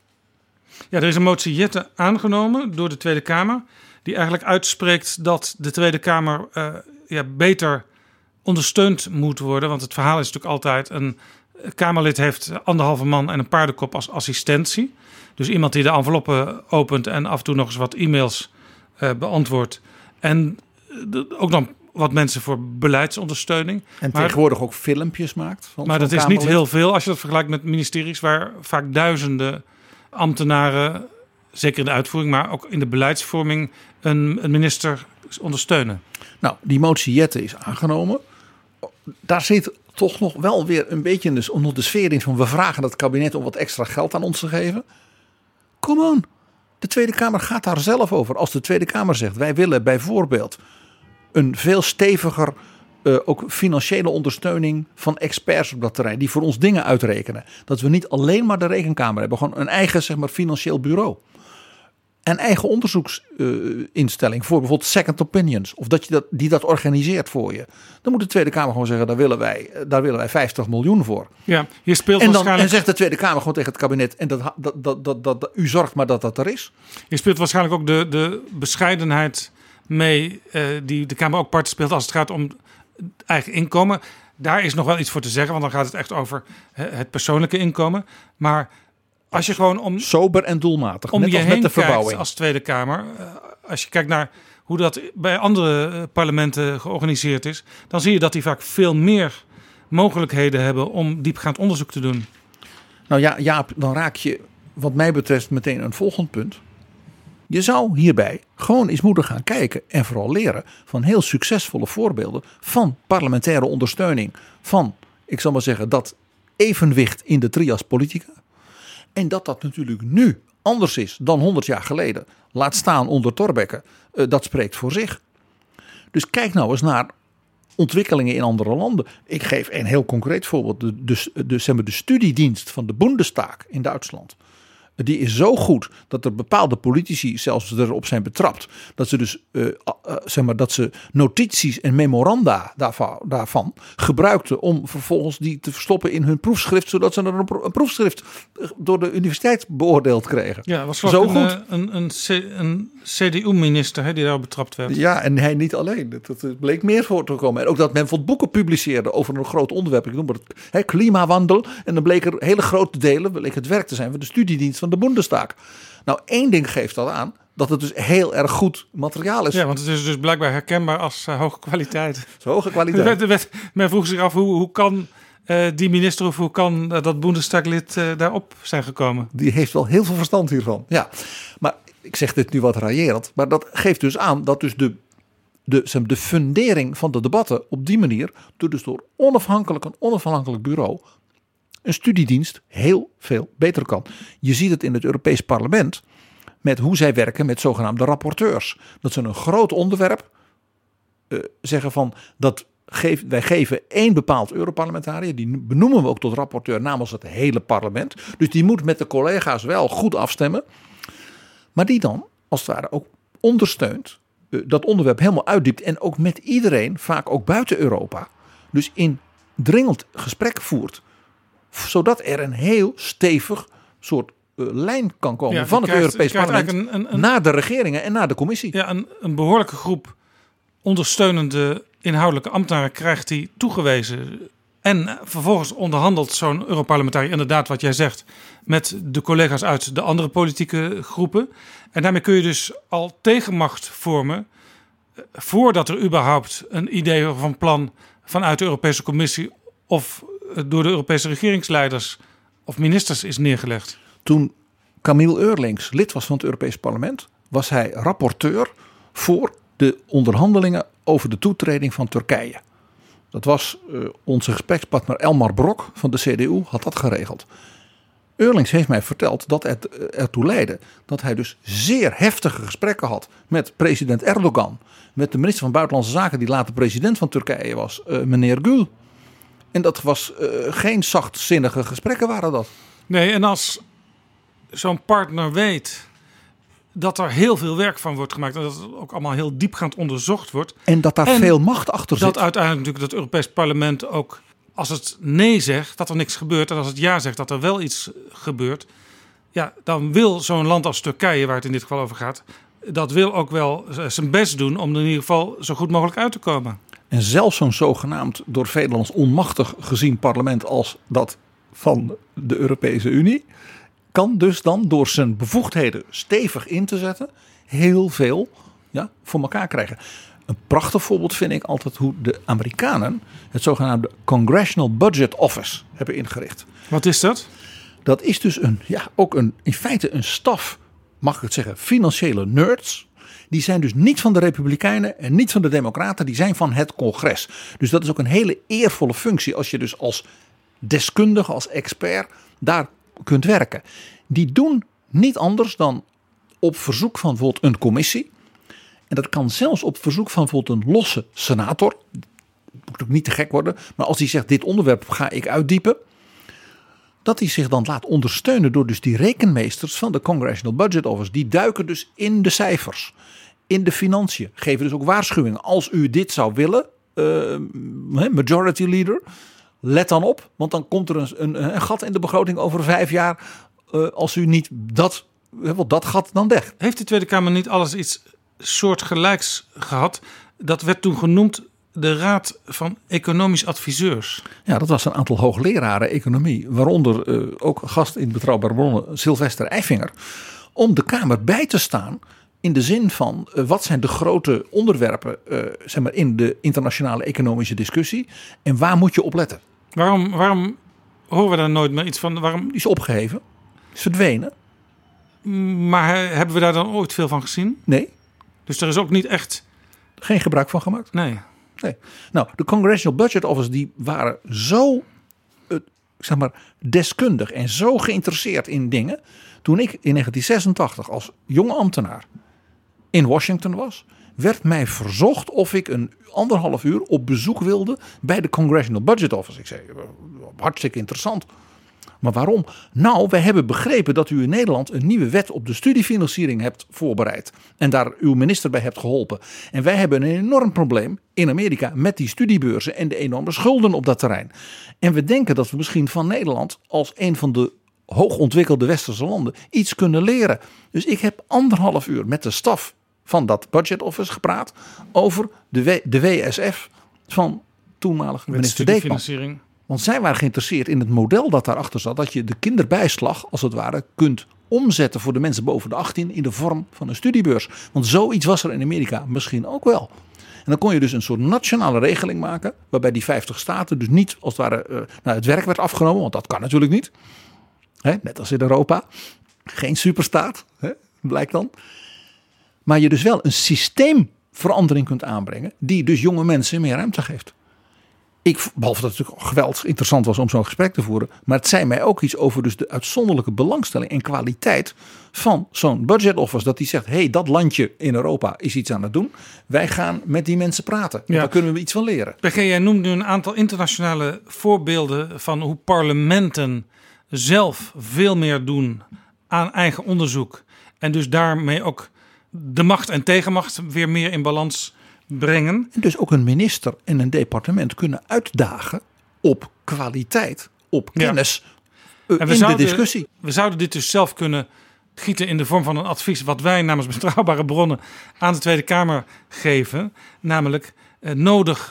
Ja, er is een motie Jetten aangenomen door de Tweede Kamer, die eigenlijk uitspreekt dat de Tweede Kamer beter ondersteund moet worden. Want het verhaal is natuurlijk altijd Kamerlid heeft 1,5 man en een paardenkop als assistentie. Dus iemand die de enveloppen opent en af en toe nog eens wat e-mails beantwoordt. En ook dan wat mensen voor beleidsondersteuning. En tegenwoordig ook filmpjes maakt. Maar dat is niet heel veel als je dat vergelijkt met ministeries waar vaak duizenden ambtenaren, zeker in de uitvoering, maar ook in de beleidsvorming, een minister ondersteunen. Nou, die motie Jette is aangenomen. Daar zit toch nog wel weer een beetje onder de sfeer in van we vragen het kabinet om wat extra geld aan ons te geven. Come on. De Tweede Kamer gaat daar zelf over. Als de Tweede Kamer zegt wij willen bijvoorbeeld een veel steviger ook financiële ondersteuning van experts op dat terrein. Die voor ons dingen uitrekenen. Dat we niet alleen maar de Rekenkamer hebben. Gewoon een eigen financieel bureau. Een eigen onderzoeksinstelling voor bijvoorbeeld second opinions. Of die dat organiseert voor je. Dan moet de Tweede Kamer gewoon zeggen, daar willen wij 50 miljoen voor. Ja, je speelt en zegt de Tweede Kamer gewoon tegen het kabinet. En u zorgt maar dat dat er is. Je speelt waarschijnlijk ook de bescheidenheid mee die de Kamer ook part speelt als het gaat om eigen inkomen. Daar is nog wel iets voor te zeggen, want dan gaat het echt over het persoonlijke inkomen. Maar als je gewoon sober en doelmatig, om net je als heen met de verbouwing. kijkt als Tweede Kamer, als je kijkt naar hoe dat bij andere parlementen georganiseerd is, dan zie je dat die vaak veel meer mogelijkheden hebben om diepgaand onderzoek te doen. Nou ja, Jaap, dan raak je wat mij betreft meteen een volgend punt. Je zou hierbij gewoon eens moeten gaan kijken en vooral leren van heel succesvolle voorbeelden van parlementaire ondersteuning. Van, ik zal maar zeggen, dat evenwicht in de trias politica. En dat natuurlijk nu anders is dan 100 jaar geleden. Laat staan onder Thorbecke. Dat spreekt voor zich. Dus kijk nou eens naar ontwikkelingen in andere landen. Ik geef een heel concreet voorbeeld. De studiedienst van de Bundestag in Duitsland. Die is zo goed dat er bepaalde politici zelfs erop zijn betrapt. Dat ze dus dat ze notities en memoranda daarvan gebruikten om vervolgens die te verstoppen in hun proefschrift. Zodat ze een proefschrift door de universiteit beoordeeld kregen. Ja, was zo goed. Een CDU-minister die daar betrapt werd. Ja, en hij niet alleen. Dat bleek meer voor te komen. En ook dat men bijvoorbeeld boeken publiceerde over een groot onderwerp. Ik noem het klimawandel. En dan bleek er hele grote delen het werk te zijn van de studiedienst van de Bundestag. Nou, één ding geeft dat aan. Dat het dus heel erg goed materiaal is. Ja, want het is dus blijkbaar herkenbaar als hoge kwaliteit. Hoge kwaliteit. Men vroeg zich af hoe kan die minister of hoe kan dat Bundestaglid daarop zijn gekomen? Die heeft wel heel veel verstand hiervan. Ja, maar ik zeg dit nu wat raillerend. Maar dat geeft dus aan dat dus de fundering van de debatten op die manier dus door een onafhankelijk bureau een studiedienst heel veel beter kan. Je ziet het in het Europees Parlement met hoe zij werken met zogenaamde rapporteurs. Dat ze een groot onderwerp zeggen van wij geven één bepaald Europarlementariër. Die benoemen we ook tot rapporteur namens het hele parlement. Dus die moet met de collega's wel goed afstemmen. Maar die dan als het ware ook ondersteunt. Dat onderwerp helemaal uitdiept. En ook met iedereen, vaak ook buiten Europa. Dus in dringend gesprek voert. Zodat er een heel stevig soort lijn kan komen van het Europees Parlement naar de regeringen en naar de commissie. Ja, een behoorlijke groep ondersteunende inhoudelijke ambtenaren krijgt hij toegewezen. En vervolgens onderhandelt zo'n Europarlementariër inderdaad wat jij zegt met de collega's uit de andere politieke groepen. En daarmee kun je dus al tegenmacht vormen voordat er überhaupt een idee of een plan vanuit de Europese Commissie of door de Europese regeringsleiders of ministers is neergelegd. Toen Camille Eurlings lid was van het Europees Parlement, was hij rapporteur voor de onderhandelingen over de toetreding van Turkije. Dat was onze gesprekspartner Elmar Brok van de CDU had dat geregeld. Eurlings heeft mij verteld dat het ertoe leidde dat hij dus zeer heftige gesprekken had met president Erdogan, met de minister van Buitenlandse Zaken die later president van Turkije was, meneer Gül. En dat was geen zachtzinnige gesprekken waren dat. Nee, en als zo'n partner weet dat er heel veel werk van wordt gemaakt en dat het ook allemaal heel diepgaand onderzocht wordt. En dat daar veel macht achter zit. Dat uiteindelijk natuurlijk het Europees Parlement ook, als het nee zegt, dat er niks gebeurt. En als het ja zegt, dat er wel iets gebeurt. Ja, dan wil zo'n land als Turkije, waar het in dit geval over gaat, dat wil ook wel zijn best doen om er in ieder geval zo goed mogelijk uit te komen. En zelfs zo'n zogenaamd door velen als onmachtig gezien parlement als dat van de Europese Unie kan dus dan door zijn bevoegdheden stevig in te zetten heel veel voor elkaar krijgen. Een prachtig voorbeeld vind ik altijd hoe de Amerikanen het zogenaamde Congressional Budget Office hebben ingericht. Wat is dat? Dat is dus in feite een staf, mag ik het zeggen, financiële nerds. Die zijn dus niet van de Republikeinen en niet van de Democraten. Die zijn van het congres. Dus dat is ook een hele eervolle functie als je dus als deskundige, als expert daar kunt werken. Die doen niet anders dan op verzoek van bijvoorbeeld een commissie. En dat kan zelfs op verzoek van bijvoorbeeld een losse senator. Moet ook niet te gek worden. Maar als die zegt dit onderwerp ga ik uitdiepen. Dat hij zich dan laat ondersteunen door dus die rekenmeesters van de Congressional Budget Office. Die duiken dus in de cijfers. In de financiën. Geven dus ook waarschuwingen. Als u dit zou willen. Majority leader. Let dan op. Want dan komt er een gat in de begroting over 5 jaar. Als u niet dat gat dan dicht. Heeft de Tweede Kamer niet alles iets soortgelijks gehad? Dat werd toen genoemd de Raad van Economisch Adviseurs. Ja, dat was een aantal hoogleraren economie. Waaronder ook gast in Betrouwbare Bronnen Sylvester Eifinger. Om de Kamer bij te staan in de zin van wat zijn de grote onderwerpen in de internationale economische discussie. En waar moet je op letten? Waarom horen we daar nooit meer iets van? Waarom? Die is opgeheven. Is verdwenen. Maar hebben we daar dan ooit veel van gezien? Nee. Dus er is ook niet echt... Geen gebruik van gemaakt? Nee. Nou, de Congressional Budget Office die waren zo deskundig en zo geïnteresseerd in dingen. Toen ik in 1986 als jonge ambtenaar in Washington was, werd mij verzocht of ik een 1,5 uur op bezoek wilde bij de Congressional Budget Office. Ik zei, hartstikke interessant. Maar waarom? Nou, wij hebben begrepen dat u in Nederland een nieuwe wet op de studiefinanciering hebt voorbereid. En daar uw minister bij hebt geholpen. En wij hebben een enorm probleem in Amerika met die studiebeurzen en de enorme schulden op dat terrein. En we denken dat we misschien van Nederland als een van de hoogontwikkelde westerse landen iets kunnen leren. Dus ik heb 1,5 uur met de staf van dat budget office gepraat over de WSF van toenmalige minister Deetman. Want zij waren geïnteresseerd in het model dat daarachter zat. Dat je de kinderbijslag als het ware kunt omzetten voor de mensen boven de 18 in de vorm van een studiebeurs. Want zoiets was er in Amerika misschien ook wel. En dan kon je dus een soort nationale regeling maken. Waarbij die 50 staten dus niet als het ware het werk werd afgenomen. Want dat kan natuurlijk niet. Net als in Europa. Geen superstaat, blijkt dan. Maar je dus wel een systeemverandering kunt aanbrengen. Die dus jonge mensen meer ruimte geeft. Behalve dat het natuurlijk geweldig interessant was om zo'n gesprek te voeren. Maar het zei mij ook iets over dus de uitzonderlijke belangstelling en kwaliteit van zo'n budget office. Dat die zegt, dat landje in Europa is iets aan het doen. Wij gaan met die mensen praten. Ja. Daar kunnen we iets van leren. PG, jij noemt nu een aantal internationale voorbeelden van hoe parlementen zelf veel meer doen aan eigen onderzoek. En dus daarmee ook de macht en tegenmacht weer meer in balans brengen. En dus ook een minister en een departement kunnen uitdagen op kwaliteit, op kennis in de discussie. We zouden dit dus zelf kunnen gieten in de vorm van een advies wat wij namens Betrouwbare Bronnen aan de Tweede Kamer geven. Namelijk nodig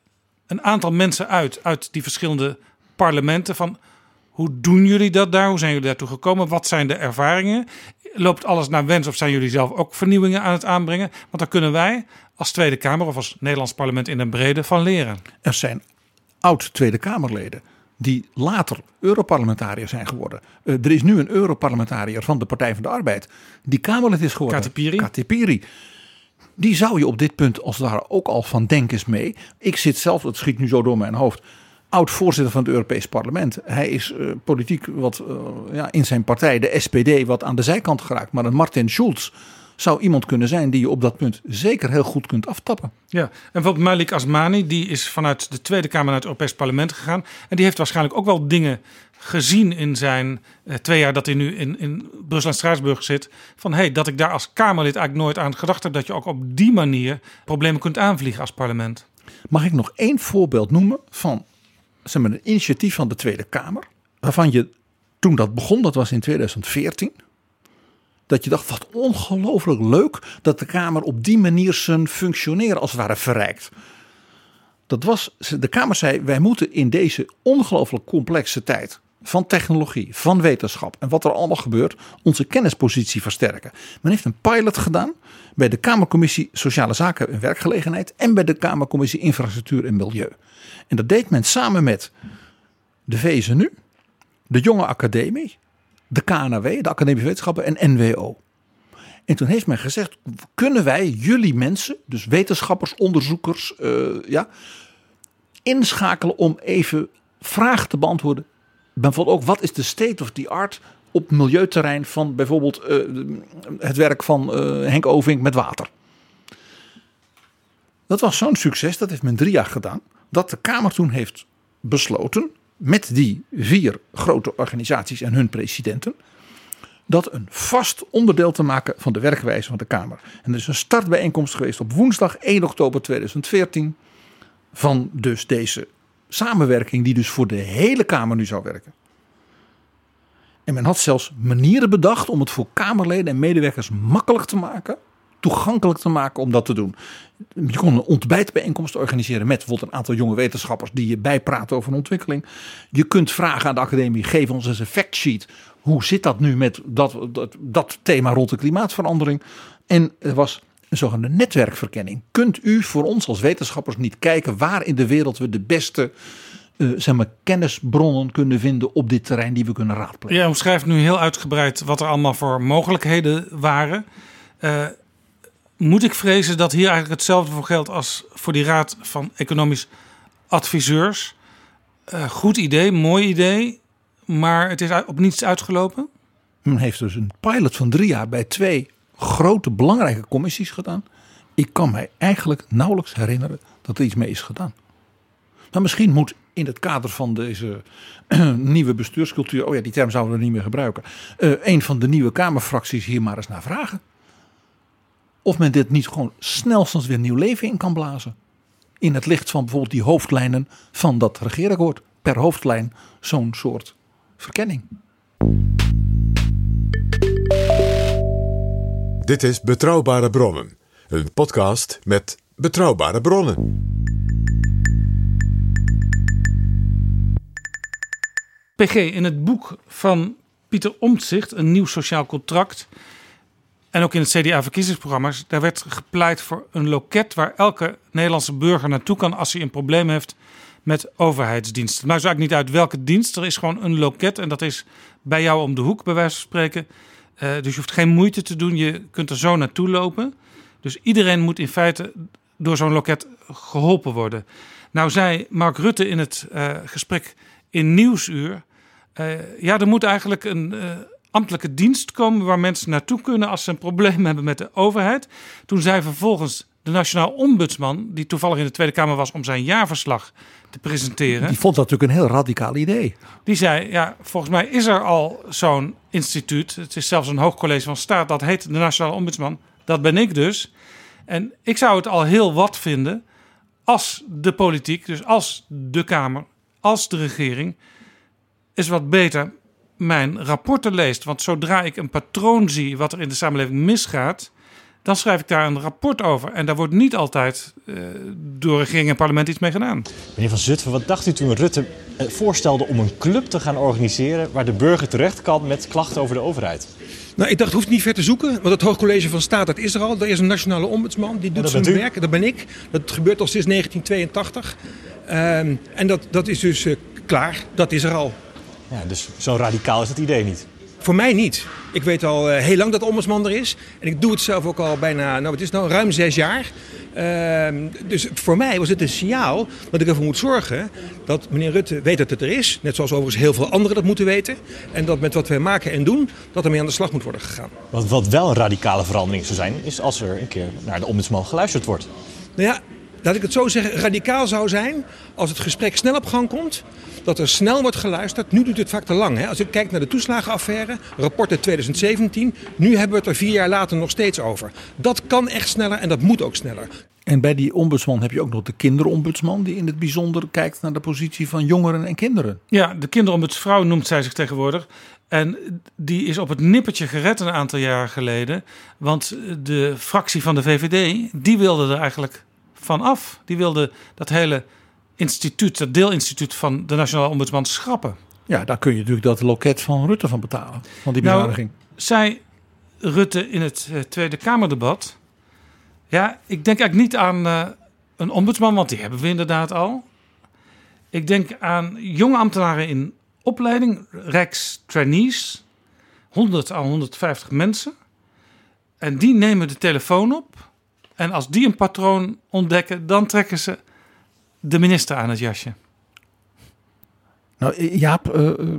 een aantal mensen uit die verschillende parlementen van hoe doen jullie dat daar? Hoe zijn jullie daartoe gekomen? Wat zijn de ervaringen? Loopt alles naar wens of zijn jullie zelf ook vernieuwingen aan het aanbrengen? Want daar kunnen wij als Tweede Kamer of als Nederlands parlement in een brede van leren. Er zijn oud Tweede Kamerleden die later Europarlementariër zijn geworden. Er is nu een Europarlementariër van de Partij van de Arbeid die Kamerlid is geworden. Kati Piri. Die zou je op dit punt als het ware ook al van denk eens mee. Ik zit zelf, dat schiet nu zo door mijn hoofd, oud voorzitter van het Europees Parlement. Hij is politiek wat in zijn partij, de SPD, wat aan de zijkant geraakt. Maar een Martin Schulz zou iemand kunnen zijn die je op dat punt zeker heel goed kunt aftappen. Ja, en bijvoorbeeld Malik Asmani, die is vanuit de Tweede Kamer naar het Europees Parlement gegaan. En die heeft waarschijnlijk ook wel dingen gezien in zijn 2 jaar dat hij nu in Brussel en Straatsburg zit. Van dat ik daar als Kamerlid eigenlijk nooit aan gedacht heb dat je ook op die manier problemen kunt aanvliegen als parlement. Mag ik nog 1 voorbeeld noemen van een initiatief van de Tweede Kamer. Waarvan je toen dat begon, dat was in 2014. Dat je dacht, wat ongelooflijk leuk dat de Kamer op die manier zijn functioneren als het ware verrijkt. Dat was, de Kamer zei, wij moeten in deze ongelooflijk complexe tijd van technologie, van wetenschap en wat er allemaal gebeurt, onze kennispositie versterken. Men heeft een pilot gedaan bij de Kamercommissie Sociale Zaken en Werkgelegenheid en bij de Kamercommissie Infrastructuur en Milieu. En dat deed men samen met de VSNU, de Jonge Academie, de KNW, de Academie Wetenschappen en NWO. En toen heeft men gezegd, kunnen wij jullie mensen, dus wetenschappers, onderzoekers, inschakelen om even vragen te beantwoorden. Bijvoorbeeld ook, wat is de state of the art op milieuterrein van bijvoorbeeld het werk van Henk Ovink met water. Dat was zo'n succes, dat heeft men 3 jaar gedaan, dat de Kamer toen heeft besloten, met die 4 grote organisaties en hun presidenten, dat een vast onderdeel te maken van de werkwijze van de Kamer. En er is een startbijeenkomst geweest op woensdag 1 oktober 2014 van dus deze samenwerking die dus voor de hele Kamer nu zou werken. En men had zelfs manieren bedacht om het voor Kamerleden en medewerkers makkelijk te maken, toegankelijk te maken om dat te doen. Je kon een ontbijtbijeenkomst organiseren met bijvoorbeeld een aantal jonge wetenschappers die je bijpraten over een ontwikkeling. Je kunt vragen aan de academie, geef ons eens een factsheet. Hoe zit dat nu met dat thema rond de klimaatverandering? En er was een zogenaamde netwerkverkenning. Kunt u voor ons als wetenschappers niet kijken waar in de wereld we de beste kennisbronnen kunnen vinden op dit terrein die we kunnen raadplegen? Ja, omschrijft nu heel uitgebreid wat er allemaal voor mogelijkheden waren. Moet ik vrezen dat hier eigenlijk hetzelfde voor geldt als voor die raad van economisch adviseurs? Goed idee, mooi idee, maar het is op niets uitgelopen? Men heeft dus een pilot van 3 jaar bij 2 grote belangrijke commissies gedaan. Ik kan mij eigenlijk nauwelijks herinneren dat er iets mee is gedaan. Maar misschien moet in het kader van deze nieuwe bestuurscultuur, die term zouden we niet meer gebruiken, een van de nieuwe Kamerfracties hier maar eens naar vragen. Of men dit niet gewoon snelstens weer nieuw leven in kan blazen. In het licht van bijvoorbeeld die hoofdlijnen van dat regeerakkoord. Per hoofdlijn zo'n soort verkenning. Dit is Betrouwbare Bronnen. Een podcast met betrouwbare bronnen. PG, in het boek van Pieter Omtzigt, Een nieuw sociaal contract, en ook in het CDA-verkiezingsprogramma's, daar werd gepleit voor een loket waar elke Nederlandse burger naartoe kan als hij een probleem heeft met overheidsdiensten. Het maakt dus eigenlijk niet uit welke dienst. Er is gewoon een loket en dat is bij jou om de hoek, bij wijze van spreken. Dus je hoeft geen moeite te doen. Je kunt er zo naartoe lopen. Dus iedereen moet in feite door zo'n loket geholpen worden. Nou zei Mark Rutte in het gesprek in Nieuwsuur, er moet eigenlijk een ambtelijke dienst komen waar mensen naartoe kunnen als ze een probleem hebben met de overheid. Toen zei vervolgens de Nationaal Ombudsman, die toevallig in de Tweede Kamer was om zijn jaarverslag te presenteren. Die vond dat natuurlijk een heel radicaal idee. Die zei, volgens mij is er al zo'n instituut. Het is zelfs een hoogcollege van staat. Dat heet de Nationaal Ombudsman. Dat ben ik dus. En ik zou het al heel wat vinden als de politiek, dus als de Kamer, als de regering, is wat beter mijn rapporten leest. Want zodra ik een patroon zie wat er in de samenleving misgaat, dan schrijf ik daar een rapport over. En daar wordt niet altijd door regering en parlement iets mee gedaan. Meneer Van Zutphen, wat dacht u toen Rutte voorstelde om een club te gaan organiseren waar de burger terecht kan met klachten over de overheid? Nou, ik dacht, het hoeft niet ver te zoeken, want het Hoogcollege van Staat, dat is er al. Er is een nationale ombudsman, die doet zijn werk. Dat ben ik. Dat gebeurt al sinds 1982. En dat is dus klaar. Dat is er al. Ja, dus zo radicaal is het idee niet? Voor mij niet. Ik weet al heel lang dat de ombudsman er is. En ik doe het zelf ook al bijna, ruim 6 jaar. Dus voor mij was het een signaal dat ik ervoor moet zorgen dat meneer Rutte weet dat het er is. Net zoals overigens heel veel anderen dat moeten weten. En dat met wat wij maken en doen, dat ermee aan de slag moet worden gegaan. Wat wel een radicale verandering zou zijn, is als er een keer naar de ombudsman geluisterd wordt. Nou ja, laat ik het zo zeggen, radicaal zou zijn als het gesprek snel op gang komt. Dat er snel wordt geluisterd. Nu duurt het vaak te lang. Hè? Als ik kijk naar de toeslagenaffaire, rapport uit 2017. Nu hebben we het er 4 jaar later nog steeds over. Dat kan echt sneller en dat moet ook sneller. En bij die ombudsman heb je ook nog de kinderombudsman die in het bijzonder kijkt naar de positie van jongeren en kinderen. Ja, de kinderombudsvrouw noemt zij zich tegenwoordig. En die is op het nippertje gered een aantal jaar geleden. Want de fractie van de VVD, die wilde er eigenlijk van af. Die wilde dat hele instituut, dat deelinstituut van de Nationale Ombudsman schrappen. Ja, daar kun je natuurlijk dat loket van Rutte van betalen. Van die bezuiniging. Zei Rutte in het Tweede Kamerdebat... Ja, ik denk eigenlijk niet aan een ombudsman, want die hebben we inderdaad al. Ik denk aan jonge ambtenaren in opleiding, rijkstrainees, 100 à 150 mensen. En die nemen de telefoon op. En als die een patroon ontdekken, dan trekken ze de minister aan het jasje. Nou, Jaap,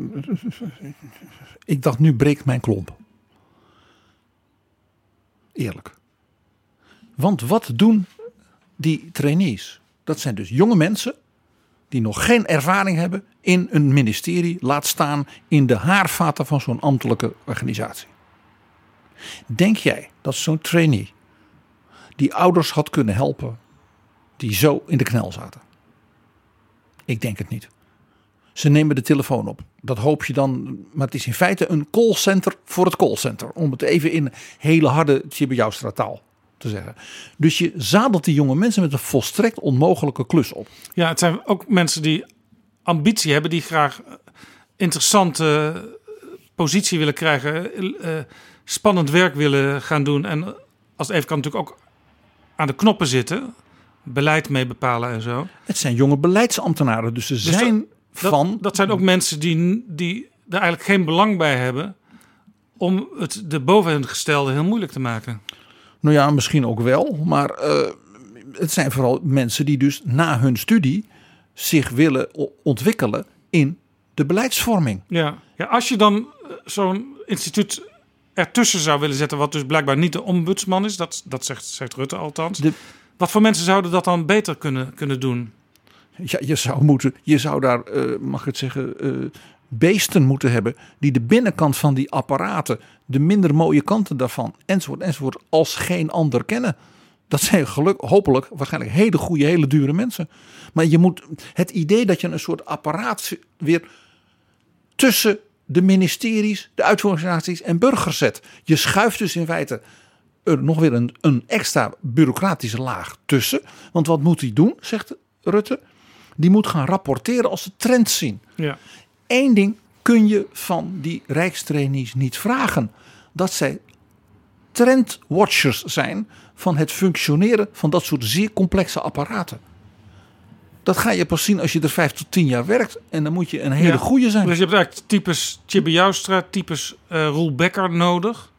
ik dacht nu breekt mijn klomp. Eerlijk. Want wat doen die trainees? Dat zijn dus jonge mensen die nog geen ervaring hebben in een ministerie, laat staan in de haarvaten van zo'n ambtelijke organisatie. Denk jij dat zo'n trainee die ouders had kunnen helpen die zo in de knel zaten? Ik denk het niet. Ze nemen de telefoon op. Dat hoop je dan, maar het is in feite een callcenter voor het callcenter. Om het even in hele harde Tjibbe taal te zeggen. Dus je zadelt die jonge mensen met een volstrekt onmogelijke klus op. Ja, het zijn ook mensen die ambitie hebben, die graag interessante positie willen krijgen, spannend werk willen gaan doen. En als het even kan natuurlijk ook aan de knoppen zitten, beleid mee bepalen en zo. Het zijn jonge beleidsambtenaren, dus ze zijn dat zijn ook mensen die er eigenlijk geen belang bij hebben om het de boven hen gestelde heel moeilijk te maken. Nou ja, misschien ook wel, maar het zijn vooral mensen die dus na hun studie zich willen ontwikkelen in de beleidsvorming. Ja, als je dan zo'n instituut ertussen zou willen zetten, wat dus blijkbaar niet de ombudsman is, dat zegt Rutte althans. Wat voor mensen zouden dat dan beter kunnen doen? Ja, je zou daar, mag ik het zeggen, beesten moeten hebben die de binnenkant van die apparaten, de minder mooie kanten daarvan, enzovoort, als geen ander kennen. Dat zijn hopelijk waarschijnlijk hele goede, hele dure mensen. Maar je moet het idee dat je een soort apparaat weer tussen de ministeries, de uitvoeringsorganisaties en burgers zet. Je schuift dus in feite er nog weer een extra bureaucratische laag tussen. Want wat moet hij doen, zegt Rutte? Die moet gaan rapporteren als ze trends zien. Ja. Eén ding kun je van die rijkstrainees niet vragen. Dat zij trendwatchers zijn van het functioneren van dat soort zeer complexe apparaten. Dat ga je pas zien als je er 5 tot 10 jaar werkt. En dan moet je een hele goede zijn. Dus je hebt eigenlijk types Tjibbe Joustra, types Roel Becker nodig.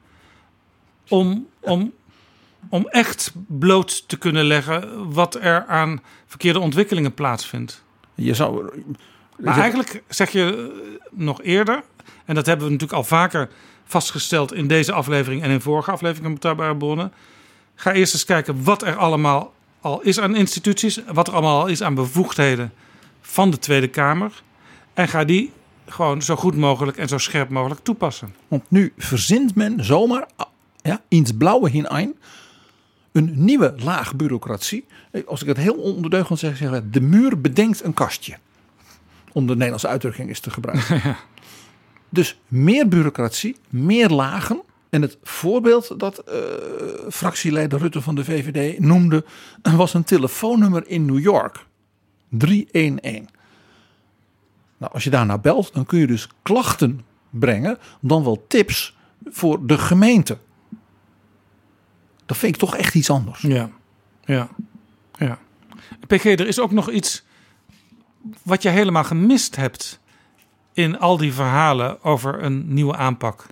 Om echt bloot te kunnen leggen wat er aan verkeerde ontwikkelingen plaatsvindt. Maar eigenlijk zeg je nog eerder, en dat hebben we natuurlijk al vaker vastgesteld in deze aflevering en in vorige afleveringen van Betrouwbare Bronnen. Ga eerst eens kijken wat er allemaal al is aan instituties, wat er allemaal al is aan bevoegdheden van de Tweede Kamer. En ga die gewoon zo goed mogelijk en zo scherp mogelijk toepassen. Want nu verzint men zomaar ins blauwe hinein een nieuwe laag bureaucratie. Als ik het heel onderdeugend zeg, zeggen we, de muur bedenkt een kastje. Om de Nederlandse uitdrukking eens te gebruiken. Ja. Dus meer bureaucratie, meer lagen. En het voorbeeld dat fractieleider Rutte van de VVD noemde, was een telefoonnummer in New York. 311. Nou, als je daarna belt, dan kun je dus klachten brengen, dan wel tips voor de gemeente. Dat vind ik toch echt iets anders. Ja. PG, er is ook nog iets wat je helemaal gemist hebt in al die verhalen over een nieuwe aanpak.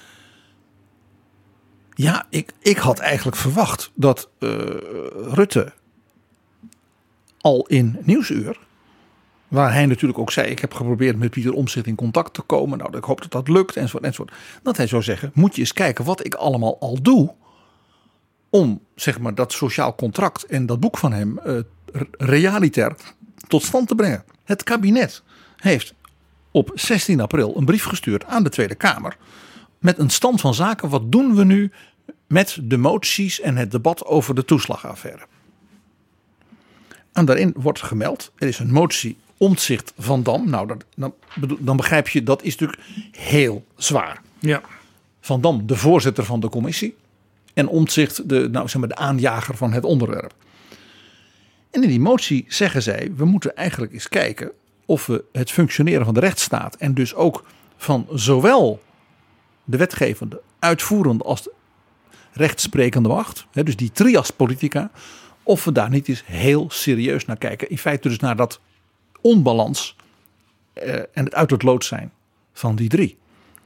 Ja, ik had eigenlijk verwacht dat Rutte al in Nieuwsuur, waar hij natuurlijk ook zei, ik heb geprobeerd met Pieter Omtzigt in contact te komen. Nou, ik hoop dat dat lukt, enzovoort. Dat hij zou zeggen, moet je eens kijken wat ik allemaal al doe om, zeg maar, dat sociaal contract en dat boek van hem realitair tot stand te brengen. Het kabinet heeft op 16 april een brief gestuurd aan de Tweede Kamer met een stand van zaken. Wat doen we nu met de moties en het debat over de toeslagaffaire? En daarin wordt gemeld, er is een motie Omtzigt Van Dam. Nou, dan begrijp je, dat is natuurlijk heel zwaar. Ja. Van Dam, de voorzitter van de commissie. En Omtzigt, de aanjager van het onderwerp. En in die motie zeggen zij, we moeten eigenlijk eens kijken of we het functioneren van de rechtsstaat en dus ook van zowel de wetgevende, uitvoerende als de rechtsprekende macht, dus die trias politica, of we daar niet eens heel serieus naar kijken. In feite dus naar dat onbalans en het uit het lood zijn van die drie.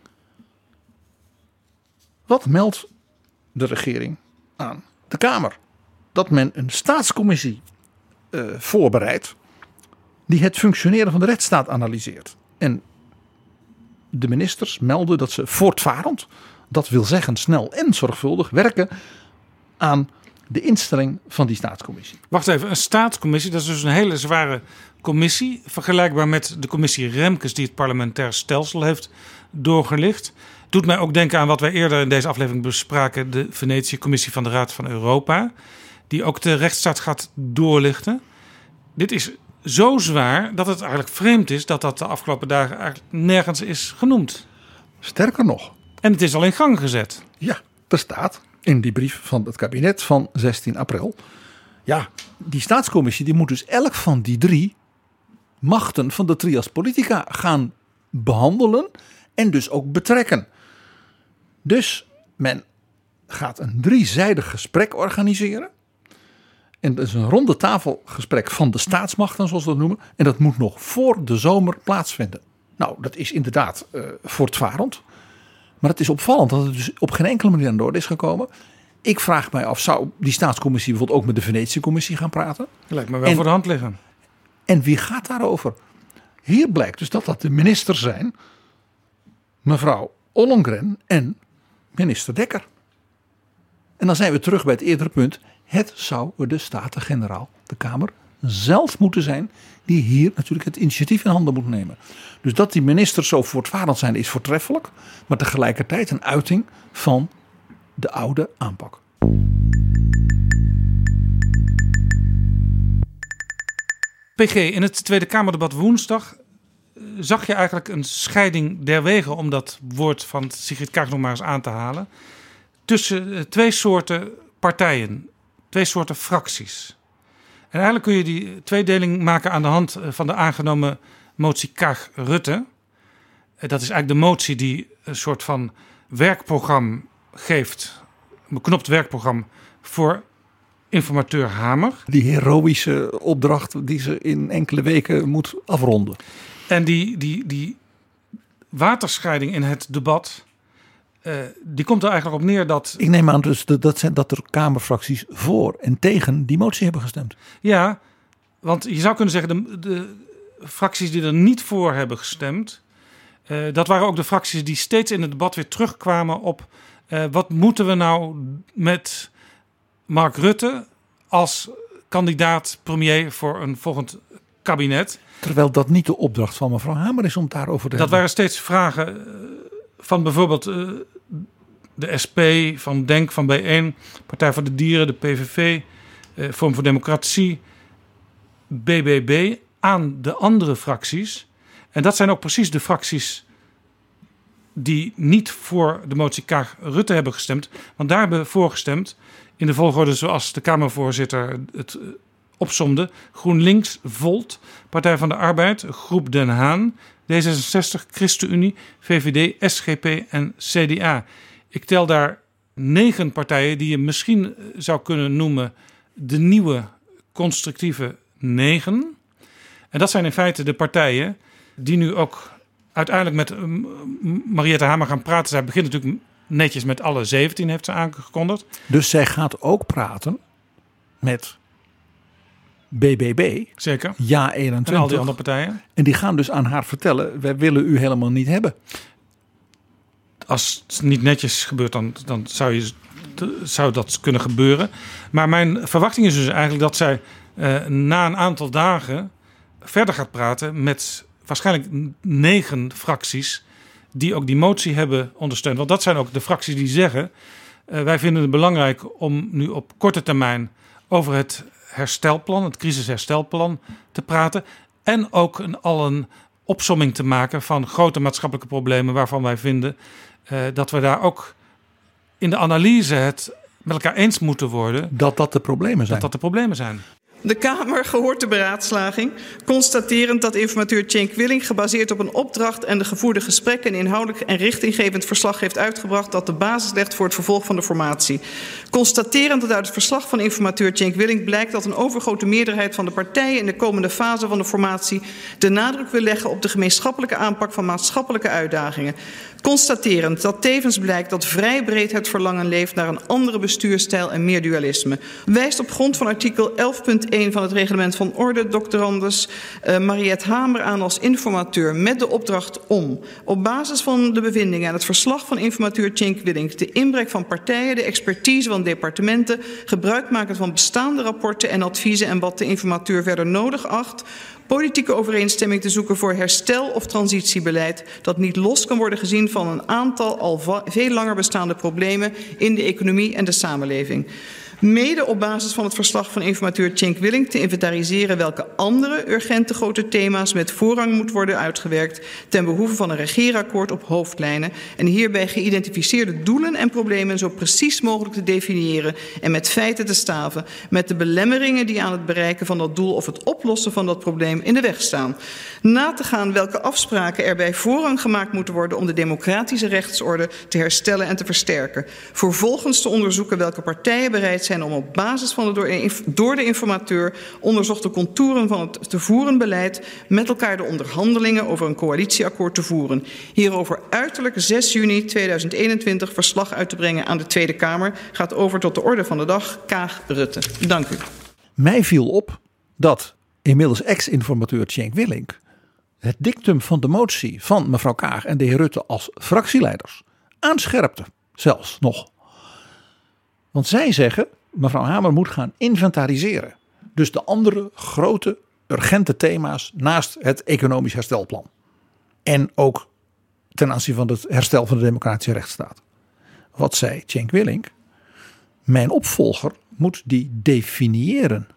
Wat meldt de regering aan de Kamer? Dat men een staatscommissie voorbereidt die het functioneren van de rechtsstaat analyseert. En de ministers melden dat ze voortvarend, dat wil zeggen snel en zorgvuldig, werken aan de instelling van die staatscommissie. Wacht even, een staatscommissie, dat is dus een hele zware commissie. Vergelijkbaar met de commissie Remkes die het parlementair stelsel heeft doorgelicht. Doet mij ook denken aan wat wij eerder in deze aflevering bespraken. De Venetië-commissie van de Raad van Europa. Die ook de rechtsstaat gaat doorlichten. Dit is zo zwaar dat het eigenlijk vreemd is dat dat de afgelopen dagen eigenlijk nergens is genoemd. Sterker nog. En het is al in gang gezet. Ja, er staat in die brief van het kabinet van 16 april. Ja, die staatscommissie die moet dus elk van die drie machten van de trias politica gaan behandelen en dus ook betrekken. Dus men gaat een driezijdig gesprek organiseren. En dat is een ronde tafelgesprek van de staatsmachten, zoals we dat noemen. En dat moet nog voor de zomer plaatsvinden. Nou, dat is inderdaad voortvarend. Maar het is opvallend dat het dus op geen enkele manier aan de orde is gekomen. Ik vraag mij af, zou die staatscommissie bijvoorbeeld ook met de Venetië-commissie gaan praten? Lijkt me wel voor de hand liggen. En wie gaat daarover? Hier blijkt dus dat dat de ministers zijn. Mevrouw Ollongren en minister Dekker. En dan zijn we terug bij het eerdere punt. Het zou de Staten-Generaal, de Kamer, zelf moeten zijn die hier natuurlijk het initiatief in handen moet nemen. Dus dat die ministers zo voortvarend zijn is voortreffelijk, maar tegelijkertijd een uiting van de oude aanpak. PG, in het Tweede Kamerdebat woensdag zag je eigenlijk een scheiding der wegen, om dat woord van Sigrid Kaag nog maar eens aan te halen, tussen twee soorten partijen, twee soorten fracties. En eigenlijk kun je die tweedeling maken aan de hand van de aangenomen motie Kaag-Rutte. Dat is eigenlijk de motie die een soort van werkprogramma geeft, een beknopt werkprogramma voor informateur Hamer. Die heroïsche opdracht die ze in enkele weken moet afronden. En die waterscheiding in het debat, die komt er eigenlijk op neer dat... Ik neem aan dus dat er Kamerfracties voor en tegen die motie hebben gestemd. Ja, want je zou kunnen zeggen, de fracties die er niet voor hebben gestemd, dat waren ook de fracties die steeds in het debat weer terugkwamen op wat moeten we nou met Mark Rutte als kandidaat premier voor een volgend kabinet. Terwijl dat niet de opdracht van mevrouw Hamer is om daarover te hebben. Dat waren steeds vragen van bijvoorbeeld de SP, van DENK, van B1, Partij voor de Dieren, de PVV, Forum voor Democratie, BBB aan de andere fracties. En dat zijn ook precies de fracties die niet voor de motie Kaag-Rutte hebben gestemd. Want daar hebben we voor gestemd in de volgorde zoals de Kamervoorzitter het opsomde. GroenLinks, Volt, Partij van de Arbeid, Groep Den Haan, D66, ChristenUnie, VVD, SGP en CDA. Ik tel daar 9 partijen die je misschien zou kunnen noemen de nieuwe constructieve 9. En dat zijn in feite de partijen die nu ook uiteindelijk met Mariette Hamer gaan praten. Zij begint natuurlijk netjes met alle 17, heeft ze aangekondigd. Dus zij gaat ook praten met BBB. Zeker. Ja 21. En al die andere partijen. En die gaan dus aan haar vertellen, wij willen u helemaal niet hebben. Als het niet netjes gebeurt, dan zou dat kunnen gebeuren. Maar mijn verwachting is dus eigenlijk dat zij na een aantal dagen verder gaat praten met waarschijnlijk 9 fracties die ook die motie hebben ondersteund. Want dat zijn ook de fracties die zeggen, wij vinden het belangrijk om nu op korte termijn over het herstelplan, het crisisherstelplan te praten. En ook al een opsomming te maken van grote maatschappelijke problemen waarvan wij vinden dat we daar ook in de analyse het met elkaar eens moeten worden. Dat de problemen zijn. Dat de problemen zijn. De Kamer gehoord de beraadslaging, constaterend dat informateur Cenk Willing gebaseerd op een opdracht en de gevoerde gesprekken een inhoudelijk en richtinggevend verslag heeft uitgebracht dat de basis legt voor het vervolg van de formatie. Constaterend dat uit het verslag van informateur Cenk Willing blijkt dat een overgrote meerderheid van de partijen in de komende fase van de formatie de nadruk wil leggen op de gemeenschappelijke aanpak van maatschappelijke uitdagingen. Constaterend dat tevens blijkt dat vrij breed het verlangen leeft naar een andere bestuurstijl en meer dualisme. Wijst op grond van artikel 11.1 van het reglement van orde doctorandus Mariette Hamer aan als informateur met de opdracht om op basis van de bevindingen en het verslag van informateur Cenk Willing de inbreng van partijen, de expertise van departementen, gebruik maken van bestaande rapporten en adviezen en wat de informateur verder nodig acht, politieke overeenstemming te zoeken voor herstel- of transitiebeleid dat niet los kan worden gezien van een aantal al veel langer bestaande problemen in de economie en de samenleving. Mede op basis van het verslag van informateur Cenk Willing te inventariseren welke andere urgente grote thema's met voorrang moet worden uitgewerkt ten behoeve van een regeerakkoord op hoofdlijnen en hierbij geïdentificeerde doelen en problemen zo precies mogelijk te definiëren en met feiten te staven met de belemmeringen die aan het bereiken van dat doel of het oplossen van dat probleem in de weg staan. Na te gaan welke afspraken er bij voorrang gemaakt moeten worden om de democratische rechtsorde te herstellen en te versterken. Vervolgens te onderzoeken welke partijen bereid zijn om op basis van de door de informateur onderzochte contouren van het te voeren beleid met elkaar de onderhandelingen over een coalitieakkoord te voeren. Hierover uiterlijk 6 juni 2021 verslag uit te brengen aan de Tweede Kamer. Gaat over tot de orde van de dag. Kaag Rutte. Dank u. Mij viel op dat inmiddels ex-informateur Cenk Willing het dictum van de motie van mevrouw Kaag en de heer Rutte als fractieleiders aanscherpte. Zelfs nog. Want zij zeggen, mevrouw Hamer moet gaan inventariseren. Dus de andere grote, urgente thema's naast het economisch herstelplan. En ook ten aanzien van het herstel van de democratische rechtsstaat. Wat zei Cenk Willing? Mijn opvolger moet die definiëren.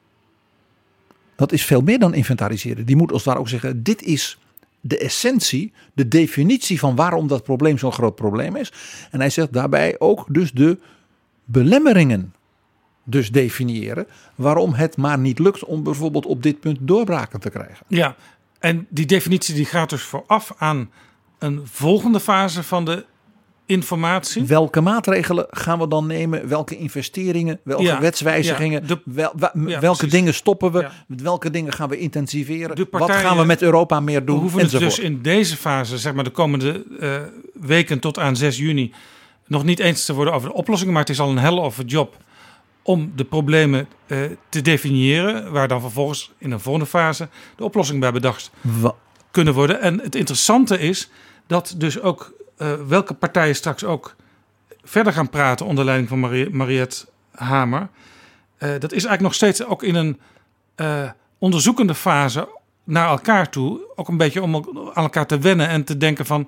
Dat is veel meer dan inventariseren. Die moet als het ware ook zeggen, dit is de essentie, de definitie van waarom dat probleem zo'n groot probleem is. En hij zegt daarbij ook dus de belemmeringen dus definiëren waarom het maar niet lukt om bijvoorbeeld op dit punt doorbraken te krijgen. Ja, en die definitie die gaat dus vooraf aan een volgende fase van de informatie. Welke maatregelen gaan we dan nemen? Welke investeringen? Welke wetswijzigingen? Welke dingen stoppen we? Ja. Welke dingen gaan we intensiveren? Wat gaan we met Europa meer doen? We hoeven het dus in deze fase, zeg maar de komende weken tot aan 6 juni... nog niet eens te worden over de oplossingen, maar het is al een hell of a job om de problemen te definiëren, waar dan vervolgens in een volgende fase de oplossing bij bedacht kunnen worden. En het interessante is dat dus ook welke partijen straks ook verder gaan praten onder leiding van Mariette Hamer. Dat is eigenlijk nog steeds ook in een onderzoekende fase naar elkaar toe, ook een beetje om aan elkaar te wennen en te denken van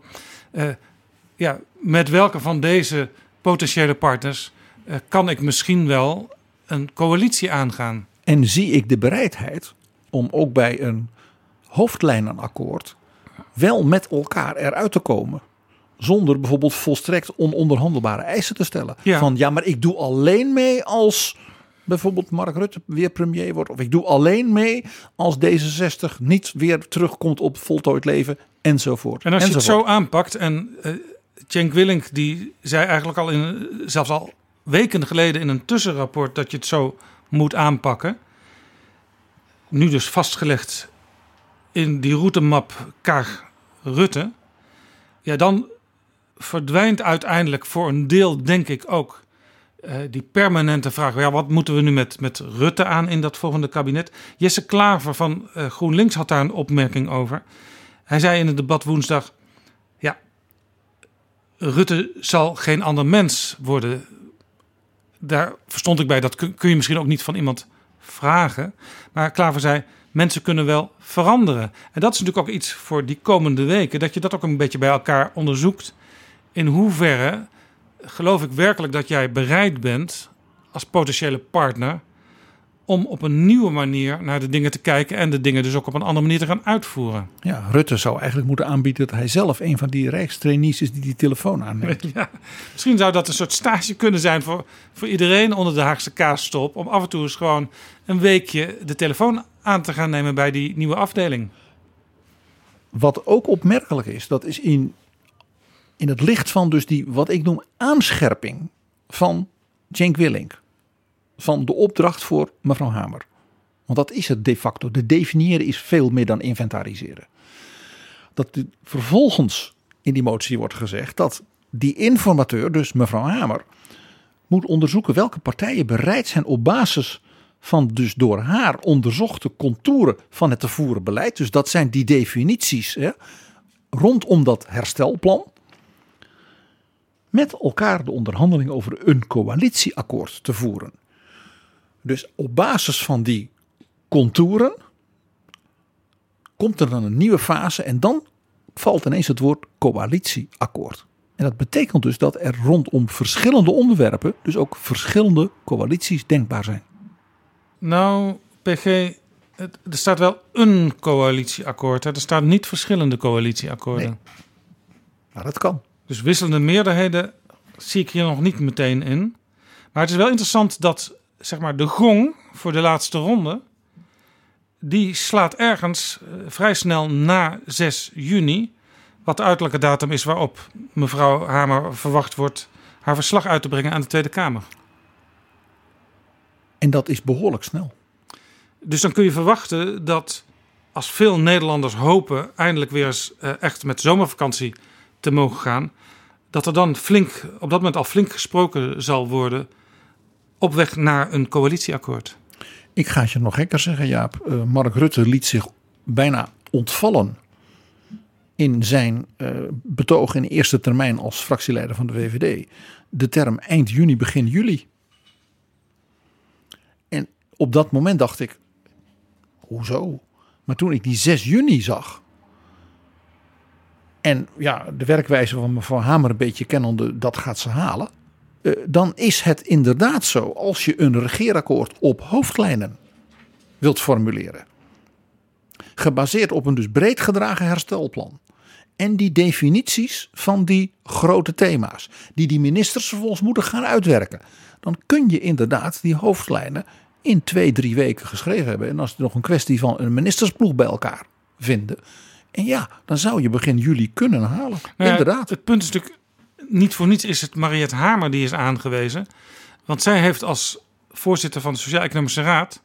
met welke van deze potentiële partners kan ik misschien wel een coalitie aangaan. En zie ik de bereidheid om ook bij een hoofdlijnenakkoord wel met elkaar eruit te komen. Zonder bijvoorbeeld volstrekt ononderhandelbare eisen te stellen. Ja. Van maar ik doe alleen mee als bijvoorbeeld Mark Rutte weer premier wordt. Of ik doe alleen mee als D66 niet weer terugkomt op voltooid leven enzovoort. En als je het zo aanpakt en Cenk Willing die zei eigenlijk al zelfs al weken geleden in een tussenrapport dat je het zo moet aanpakken. Nu dus vastgelegd in die routemap Kaag-Rutte. Ja, dan verdwijnt uiteindelijk voor een deel denk ik ook die permanente vraag. Ja, wat moeten we nu met Rutte aan in dat volgende kabinet? Jesse Klaver van GroenLinks had daar een opmerking over. Hij zei in het debat woensdag, Rutte zal geen ander mens worden. Daar verstond ik bij, dat kun je misschien ook niet van iemand vragen. Maar Klaver zei, mensen kunnen wel veranderen. En dat is natuurlijk ook iets voor die komende weken, dat je dat ook een beetje bij elkaar onderzoekt. In hoeverre geloof ik werkelijk dat jij bereid bent als potentiële partner om op een nieuwe manier naar de dingen te kijken en de dingen dus ook op een andere manier te gaan uitvoeren. Ja, Rutte zou eigenlijk moeten aanbieden dat hij zelf een van die rijkstrainees is die telefoon aanneemt. Ja, misschien zou dat een soort stage kunnen zijn voor iedereen onder de Haagse kaasstop, om af en toe eens gewoon een weekje de telefoon aan te gaan nemen bij die nieuwe afdeling. Wat ook opmerkelijk is, dat is in het licht van dus die wat ik noem aanscherping van Cenk Willink. Van de opdracht voor mevrouw Hamer. Want dat is het de facto. De definiëren is veel meer dan inventariseren. Dat vervolgens in die motie wordt gezegd dat die informateur, dus mevrouw Hamer, moet onderzoeken welke partijen bereid zijn op basis van dus door haar onderzochte contouren van het te voeren beleid. Dus dat zijn die definities rondom dat herstelplan. Met elkaar de onderhandeling over een coalitieakkoord te voeren. Dus op basis van die contouren komt er dan een nieuwe fase en dan valt ineens het woord coalitieakkoord. En dat betekent dus dat er rondom verschillende onderwerpen dus ook verschillende coalities denkbaar zijn. Nou, PG, er staat wel een coalitieakkoord. Hè? Er staan niet verschillende coalitieakkoorden. Nee. Maar dat kan. Dus wisselende meerderheden zie ik hier nog niet meteen in. Maar het is wel interessant dat zeg maar, de gong voor de laatste ronde, die slaat ergens vrij snel na 6 juni... wat de uiterlijke datum is waarop mevrouw Hamer verwacht wordt haar verslag uit te brengen aan de Tweede Kamer. En dat is behoorlijk snel. Dus dan kun je verwachten dat als veel Nederlanders hopen eindelijk weer eens echt met zomervakantie te mogen gaan, dat er dan op dat moment al flink gesproken zal worden op weg naar een coalitieakkoord. Ik ga het je nog gekker zeggen, Jaap. Mark Rutte liet zich bijna ontvallen in zijn betoog in de eerste termijn als fractieleider van de VVD. De term eind juni, begin juli. En op dat moment dacht ik, hoezo? Maar toen ik die 6 juni zag en ja, de werkwijze van mevrouw Hamer een beetje kennende, dat gaat ze halen. Dan is het inderdaad zo, als je een regeerakkoord op hoofdlijnen wilt formuleren, gebaseerd op een dus breed gedragen herstelplan en die definities van die grote thema's, die ministers vervolgens moeten gaan uitwerken, dan kun je inderdaad die hoofdlijnen in 2-3 weken geschreven hebben. En als het nog een kwestie van een ministersploeg bij elkaar vinden, en ja, dan zou je begin juli kunnen halen. Nou ja, inderdaad. Het punt is natuurlijk, niet voor niets is het Mariette Hamer die is aangewezen. Want zij heeft als voorzitter van de Sociaal-Economische Raad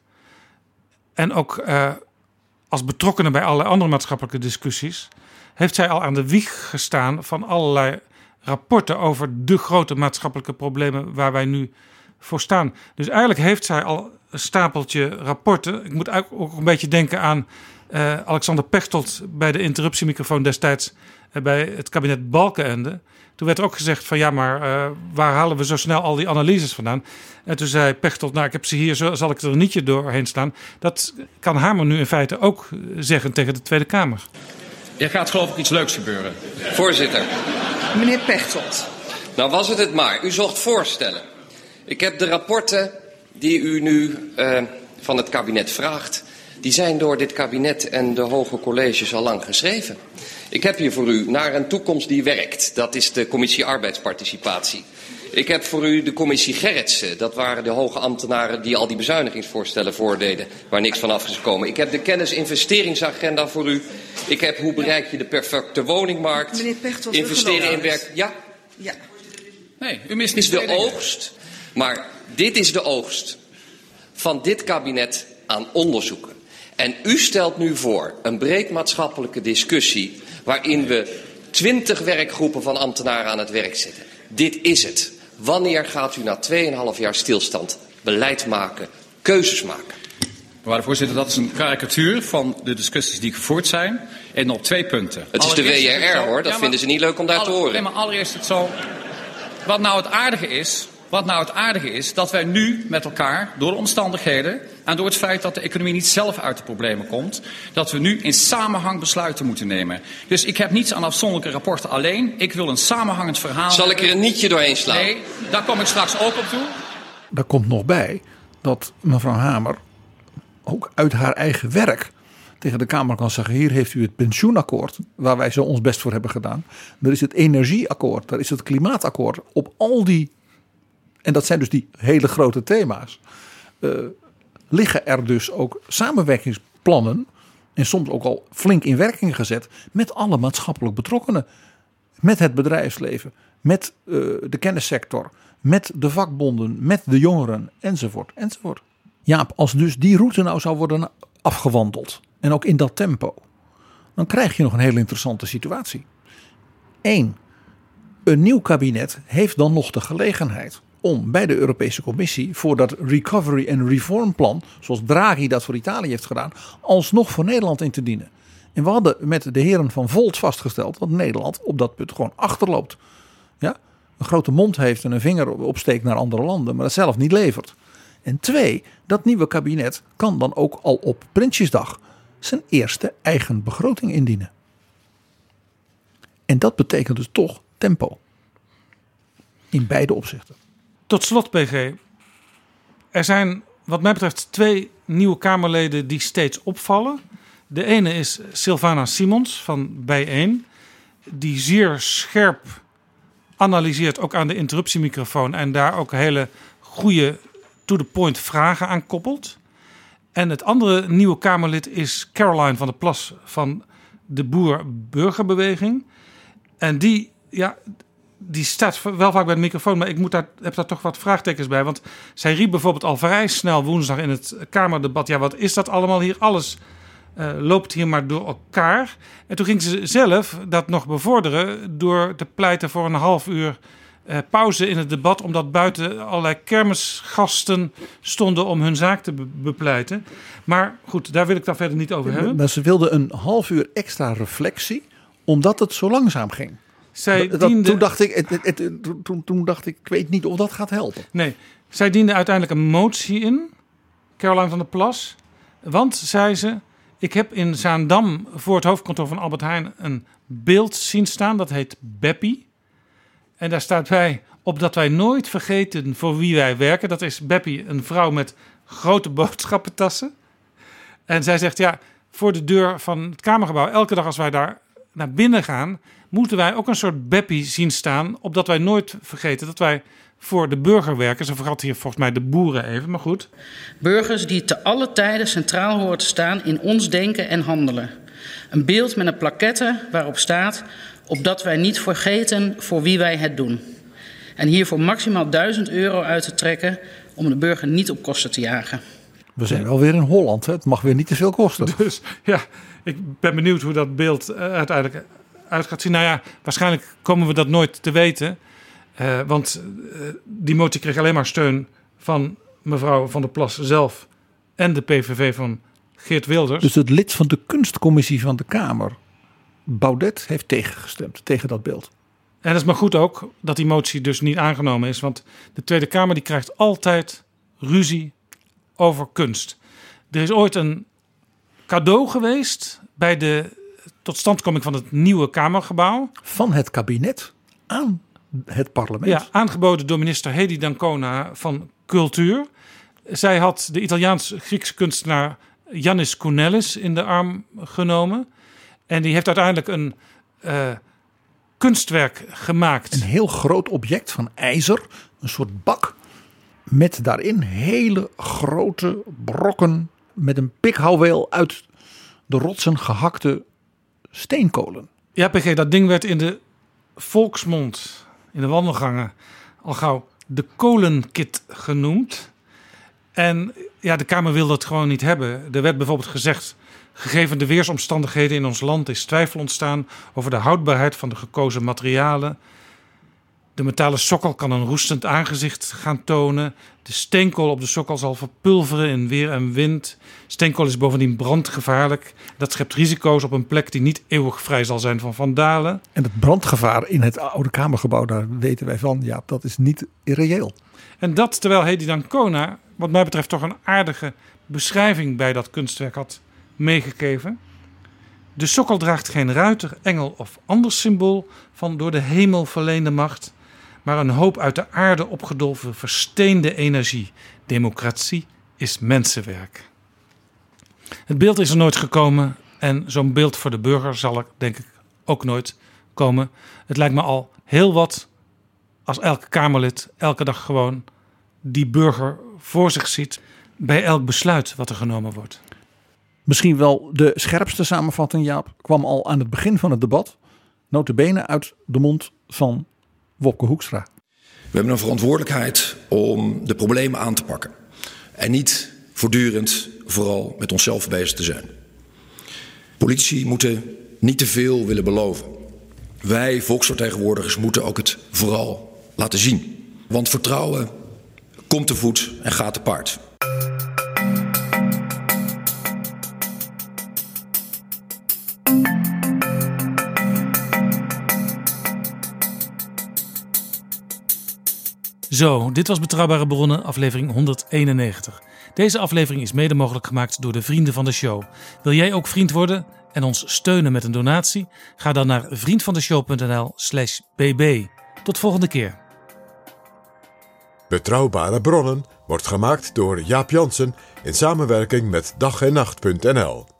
en ook als betrokkenen bij allerlei andere maatschappelijke discussies, heeft zij al aan de wieg gestaan van allerlei rapporten over de grote maatschappelijke problemen waar wij nu voor staan. Dus eigenlijk heeft zij al een stapeltje rapporten. Ik moet eigenlijk ook een beetje denken aan Alexander Pechtold bij de interruptiemicrofoon destijds bij het kabinet Balkenende. Toen werd er ook gezegd van ja, maar waar halen we zo snel al die analyses vandaan? En toen zei Pechtold, nou ik heb ze hier, zal ik er niet doorheen staan. Dat kan Hamer nu in feite ook zeggen tegen de Tweede Kamer. Er gaat geloof ik iets leuks gebeuren. Voorzitter. Meneer Pechtold. Nou was het maar. U zocht voorstellen. Ik heb de rapporten die u nu van het kabinet vraagt, die zijn door dit kabinet en de hoge colleges al lang geschreven. Ik heb hier voor u naar een toekomst die werkt. Dat is de commissie arbeidsparticipatie. Ik heb voor u de commissie Gerritsen. Dat waren de hoge ambtenaren die al die bezuinigingsvoorstellen voordeden, waar niks van af is gekomen. Ik heb de kennis-investeringsagenda voor u. Ik heb hoe bereik je de perfecte woningmarkt. Meneer Pechtold, investeren in werk. Ja? Ja. Nee, u mist dit is de oogst. Maar dit is de oogst van dit kabinet aan onderzoeken. En u stelt nu voor een breed maatschappelijke discussie waarin we 20 werkgroepen van ambtenaren aan het werk zetten. Dit is het. Wanneer gaat u na 2,5 jaar stilstand beleid maken, keuzes maken? Mevrouw de voorzitter, dat is een karikatuur van de discussies die gevoerd zijn. En op 2 punten. Het is de WRR hoor, dat vinden ze niet leuk om daar te horen. Nee, maar allereerst het zo. Wat nou het aardige is, dat wij nu met elkaar, door de omstandigheden en door het feit dat de economie niet zelf uit de problemen komt, dat we nu in samenhang besluiten moeten nemen. Dus ik heb niets aan afzonderlijke rapporten alleen. Ik wil een samenhangend verhaal. Zal ik er een nietje doorheen slaan? Nee, daar kom ik straks ook op toe. Daar komt nog bij dat mevrouw Hamer ook uit haar eigen werk tegen de Kamer kan zeggen: hier heeft u het pensioenakkoord, waar wij zo ons best voor hebben gedaan. Er is het energieakkoord, daar is het klimaatakkoord. Op al die, en dat zijn dus die hele grote thema's, liggen er dus ook samenwerkingsplannen, en soms ook al flink in werking gezet, met alle maatschappelijk betrokkenen. Met het bedrijfsleven, met de kennissector, met de vakbonden, met de jongeren, enzovoort, enzovoort. Jaap, als dus die route nou zou worden afgewandeld, en ook in dat tempo, dan krijg je nog een hele interessante situatie. 1. Een nieuw kabinet heeft dan nog de gelegenheid om bij de Europese Commissie voor dat recovery and reform plan, zoals Draghi dat voor Italië heeft gedaan, alsnog voor Nederland in te dienen. En we hadden met de heren van Volt vastgesteld dat Nederland op dat punt gewoon achterloopt. Ja? Een grote mond heeft en een vinger opsteekt naar andere landen, maar dat zelf niet levert. En 2, dat nieuwe kabinet kan dan ook al op Prinsjesdag zijn eerste eigen begroting indienen. En dat betekent dus toch tempo. In beide opzichten. Tot slot, PG. Er zijn wat mij betreft 2 nieuwe Kamerleden die steeds opvallen. De ene is Sylvana Simons van Bijeen. Die zeer scherp analyseert, ook aan de interruptiemicrofoon. En daar ook hele goede to-the-point vragen aan koppelt. En het andere nieuwe Kamerlid is Caroline van der Plas van de Boer-Burgerbeweging. En die staat wel vaak bij de microfoon, maar heb daar toch wat vraagtekens bij. Want zij riep bijvoorbeeld al vrij snel woensdag in het Kamerdebat: ja, wat is dat allemaal hier? Alles loopt hier maar door elkaar. En toen ging ze zelf dat nog bevorderen door te pleiten voor een half uur pauze in het debat, omdat buiten allerlei kermisgasten stonden om hun zaak te bepleiten. Maar goed, daar wil ik dan verder niet over hebben. Maar ze wilde een half uur extra reflectie, omdat het zo langzaam ging. Toen dacht ik, ik weet niet of dat gaat helpen. Nee, zij diende uiteindelijk een motie in, Caroline van der Plas. Want, zei ze, ik heb in Zaandam voor het hoofdkantoor van Albert Heijn een beeld zien staan. Dat heet Beppie. En daar staat bij: opdat wij nooit vergeten voor wie wij werken. Dat is Beppie, een vrouw met grote boodschappentassen. En zij zegt, ja, voor de deur van het Kamergebouw, elke dag als wij daar naar binnen gaan, moeten wij ook een soort Beppie zien staan, opdat wij nooit vergeten dat wij voor de burger werken. Ze vergat hier volgens mij de boeren even, maar goed. Burgers die te alle tijden centraal horen te staan in ons denken en handelen. Een beeld met een plaquette waarop staat: opdat wij niet vergeten voor wie wij het doen. En hiervoor maximaal €1000 uit te trekken om de burger niet op kosten te jagen. We zijn wel weer in Holland, hè? Het mag weer niet te veel kosten. Dus ja, ik ben benieuwd hoe dat beeld uiteindelijk uit gaat zien. Nou ja, waarschijnlijk komen we dat nooit te weten. Want die motie kreeg alleen maar steun van mevrouw Van der Plas zelf en de PVV van Geert Wilders. Dus het lid van de kunstcommissie van de Kamer, Baudet, heeft tegengestemd tegen dat beeld. En dat is maar goed ook dat die motie dus niet aangenomen is. Want de Tweede Kamer die krijgt altijd ruzie over kunst. Er is ooit een cadeau geweest bij de totstandkoming van het nieuwe Kamergebouw. Van het kabinet aan het parlement. Ja, aangeboden door minister Hedy Dancona van Cultuur. Zij had de Italiaans-Griekse kunstenaar Yannis Kounellis in de arm genomen. En die heeft uiteindelijk een kunstwerk gemaakt. Een heel groot object van ijzer. Een soort bak. Met daarin hele grote brokken met een pikhouweel uit de rotsen gehakte steenkolen. Ja, PG, dat ding werd in de volksmond, in de wandelgangen, al gauw de kolenkit genoemd. En ja, de Kamer wilde het gewoon niet hebben. Er werd bijvoorbeeld gezegd: gegeven de weersomstandigheden in ons land is twijfel ontstaan over de houdbaarheid van de gekozen materialen. De metalen sokkel kan een roestend aangezicht gaan tonen. De steenkool op de sokkel zal verpulveren in weer en wind. Steenkool is bovendien brandgevaarlijk. Dat schept risico's op een plek die niet eeuwig vrij zal zijn van vandalen. En het brandgevaar in het oude Kamergebouw, daar weten wij van, ja, dat is niet irreëel. En dat terwijl Hedy Dancona, wat mij betreft, toch een aardige beschrijving bij dat kunstwerk had meegegeven. De sokkel draagt geen ruiter, engel of ander symbool van door de hemel verleende macht, maar een hoop uit de aarde opgedolven versteende energie. Democratie is mensenwerk. Het beeld is er nooit gekomen en zo'n beeld voor de burger zal er denk ik ook nooit komen. Het lijkt me al heel wat als elke Kamerlid elke dag gewoon die burger voor zich ziet bij elk besluit wat er genomen wordt. Misschien wel de scherpste samenvatting, Jaap, kwam al aan het begin van het debat, nota bene uit de mond van Wopke Hoekstra. We hebben een verantwoordelijkheid om de problemen aan te pakken. En niet voortdurend vooral met onszelf bezig te zijn. Politici moeten niet te veel willen beloven. Wij, volksvertegenwoordigers, moeten ook het vooral laten zien. Want vertrouwen komt te voet en gaat te paard. Zo, dit was Betrouwbare Bronnen, aflevering 191. Deze aflevering is mede mogelijk gemaakt door de vrienden van de show. Wil jij ook vriend worden en ons steunen met een donatie? Ga dan naar vriendvandeshow.nl/bb. Tot volgende keer. Betrouwbare Bronnen wordt gemaakt door Jaap Jansen in samenwerking met dag-en-nacht.nl.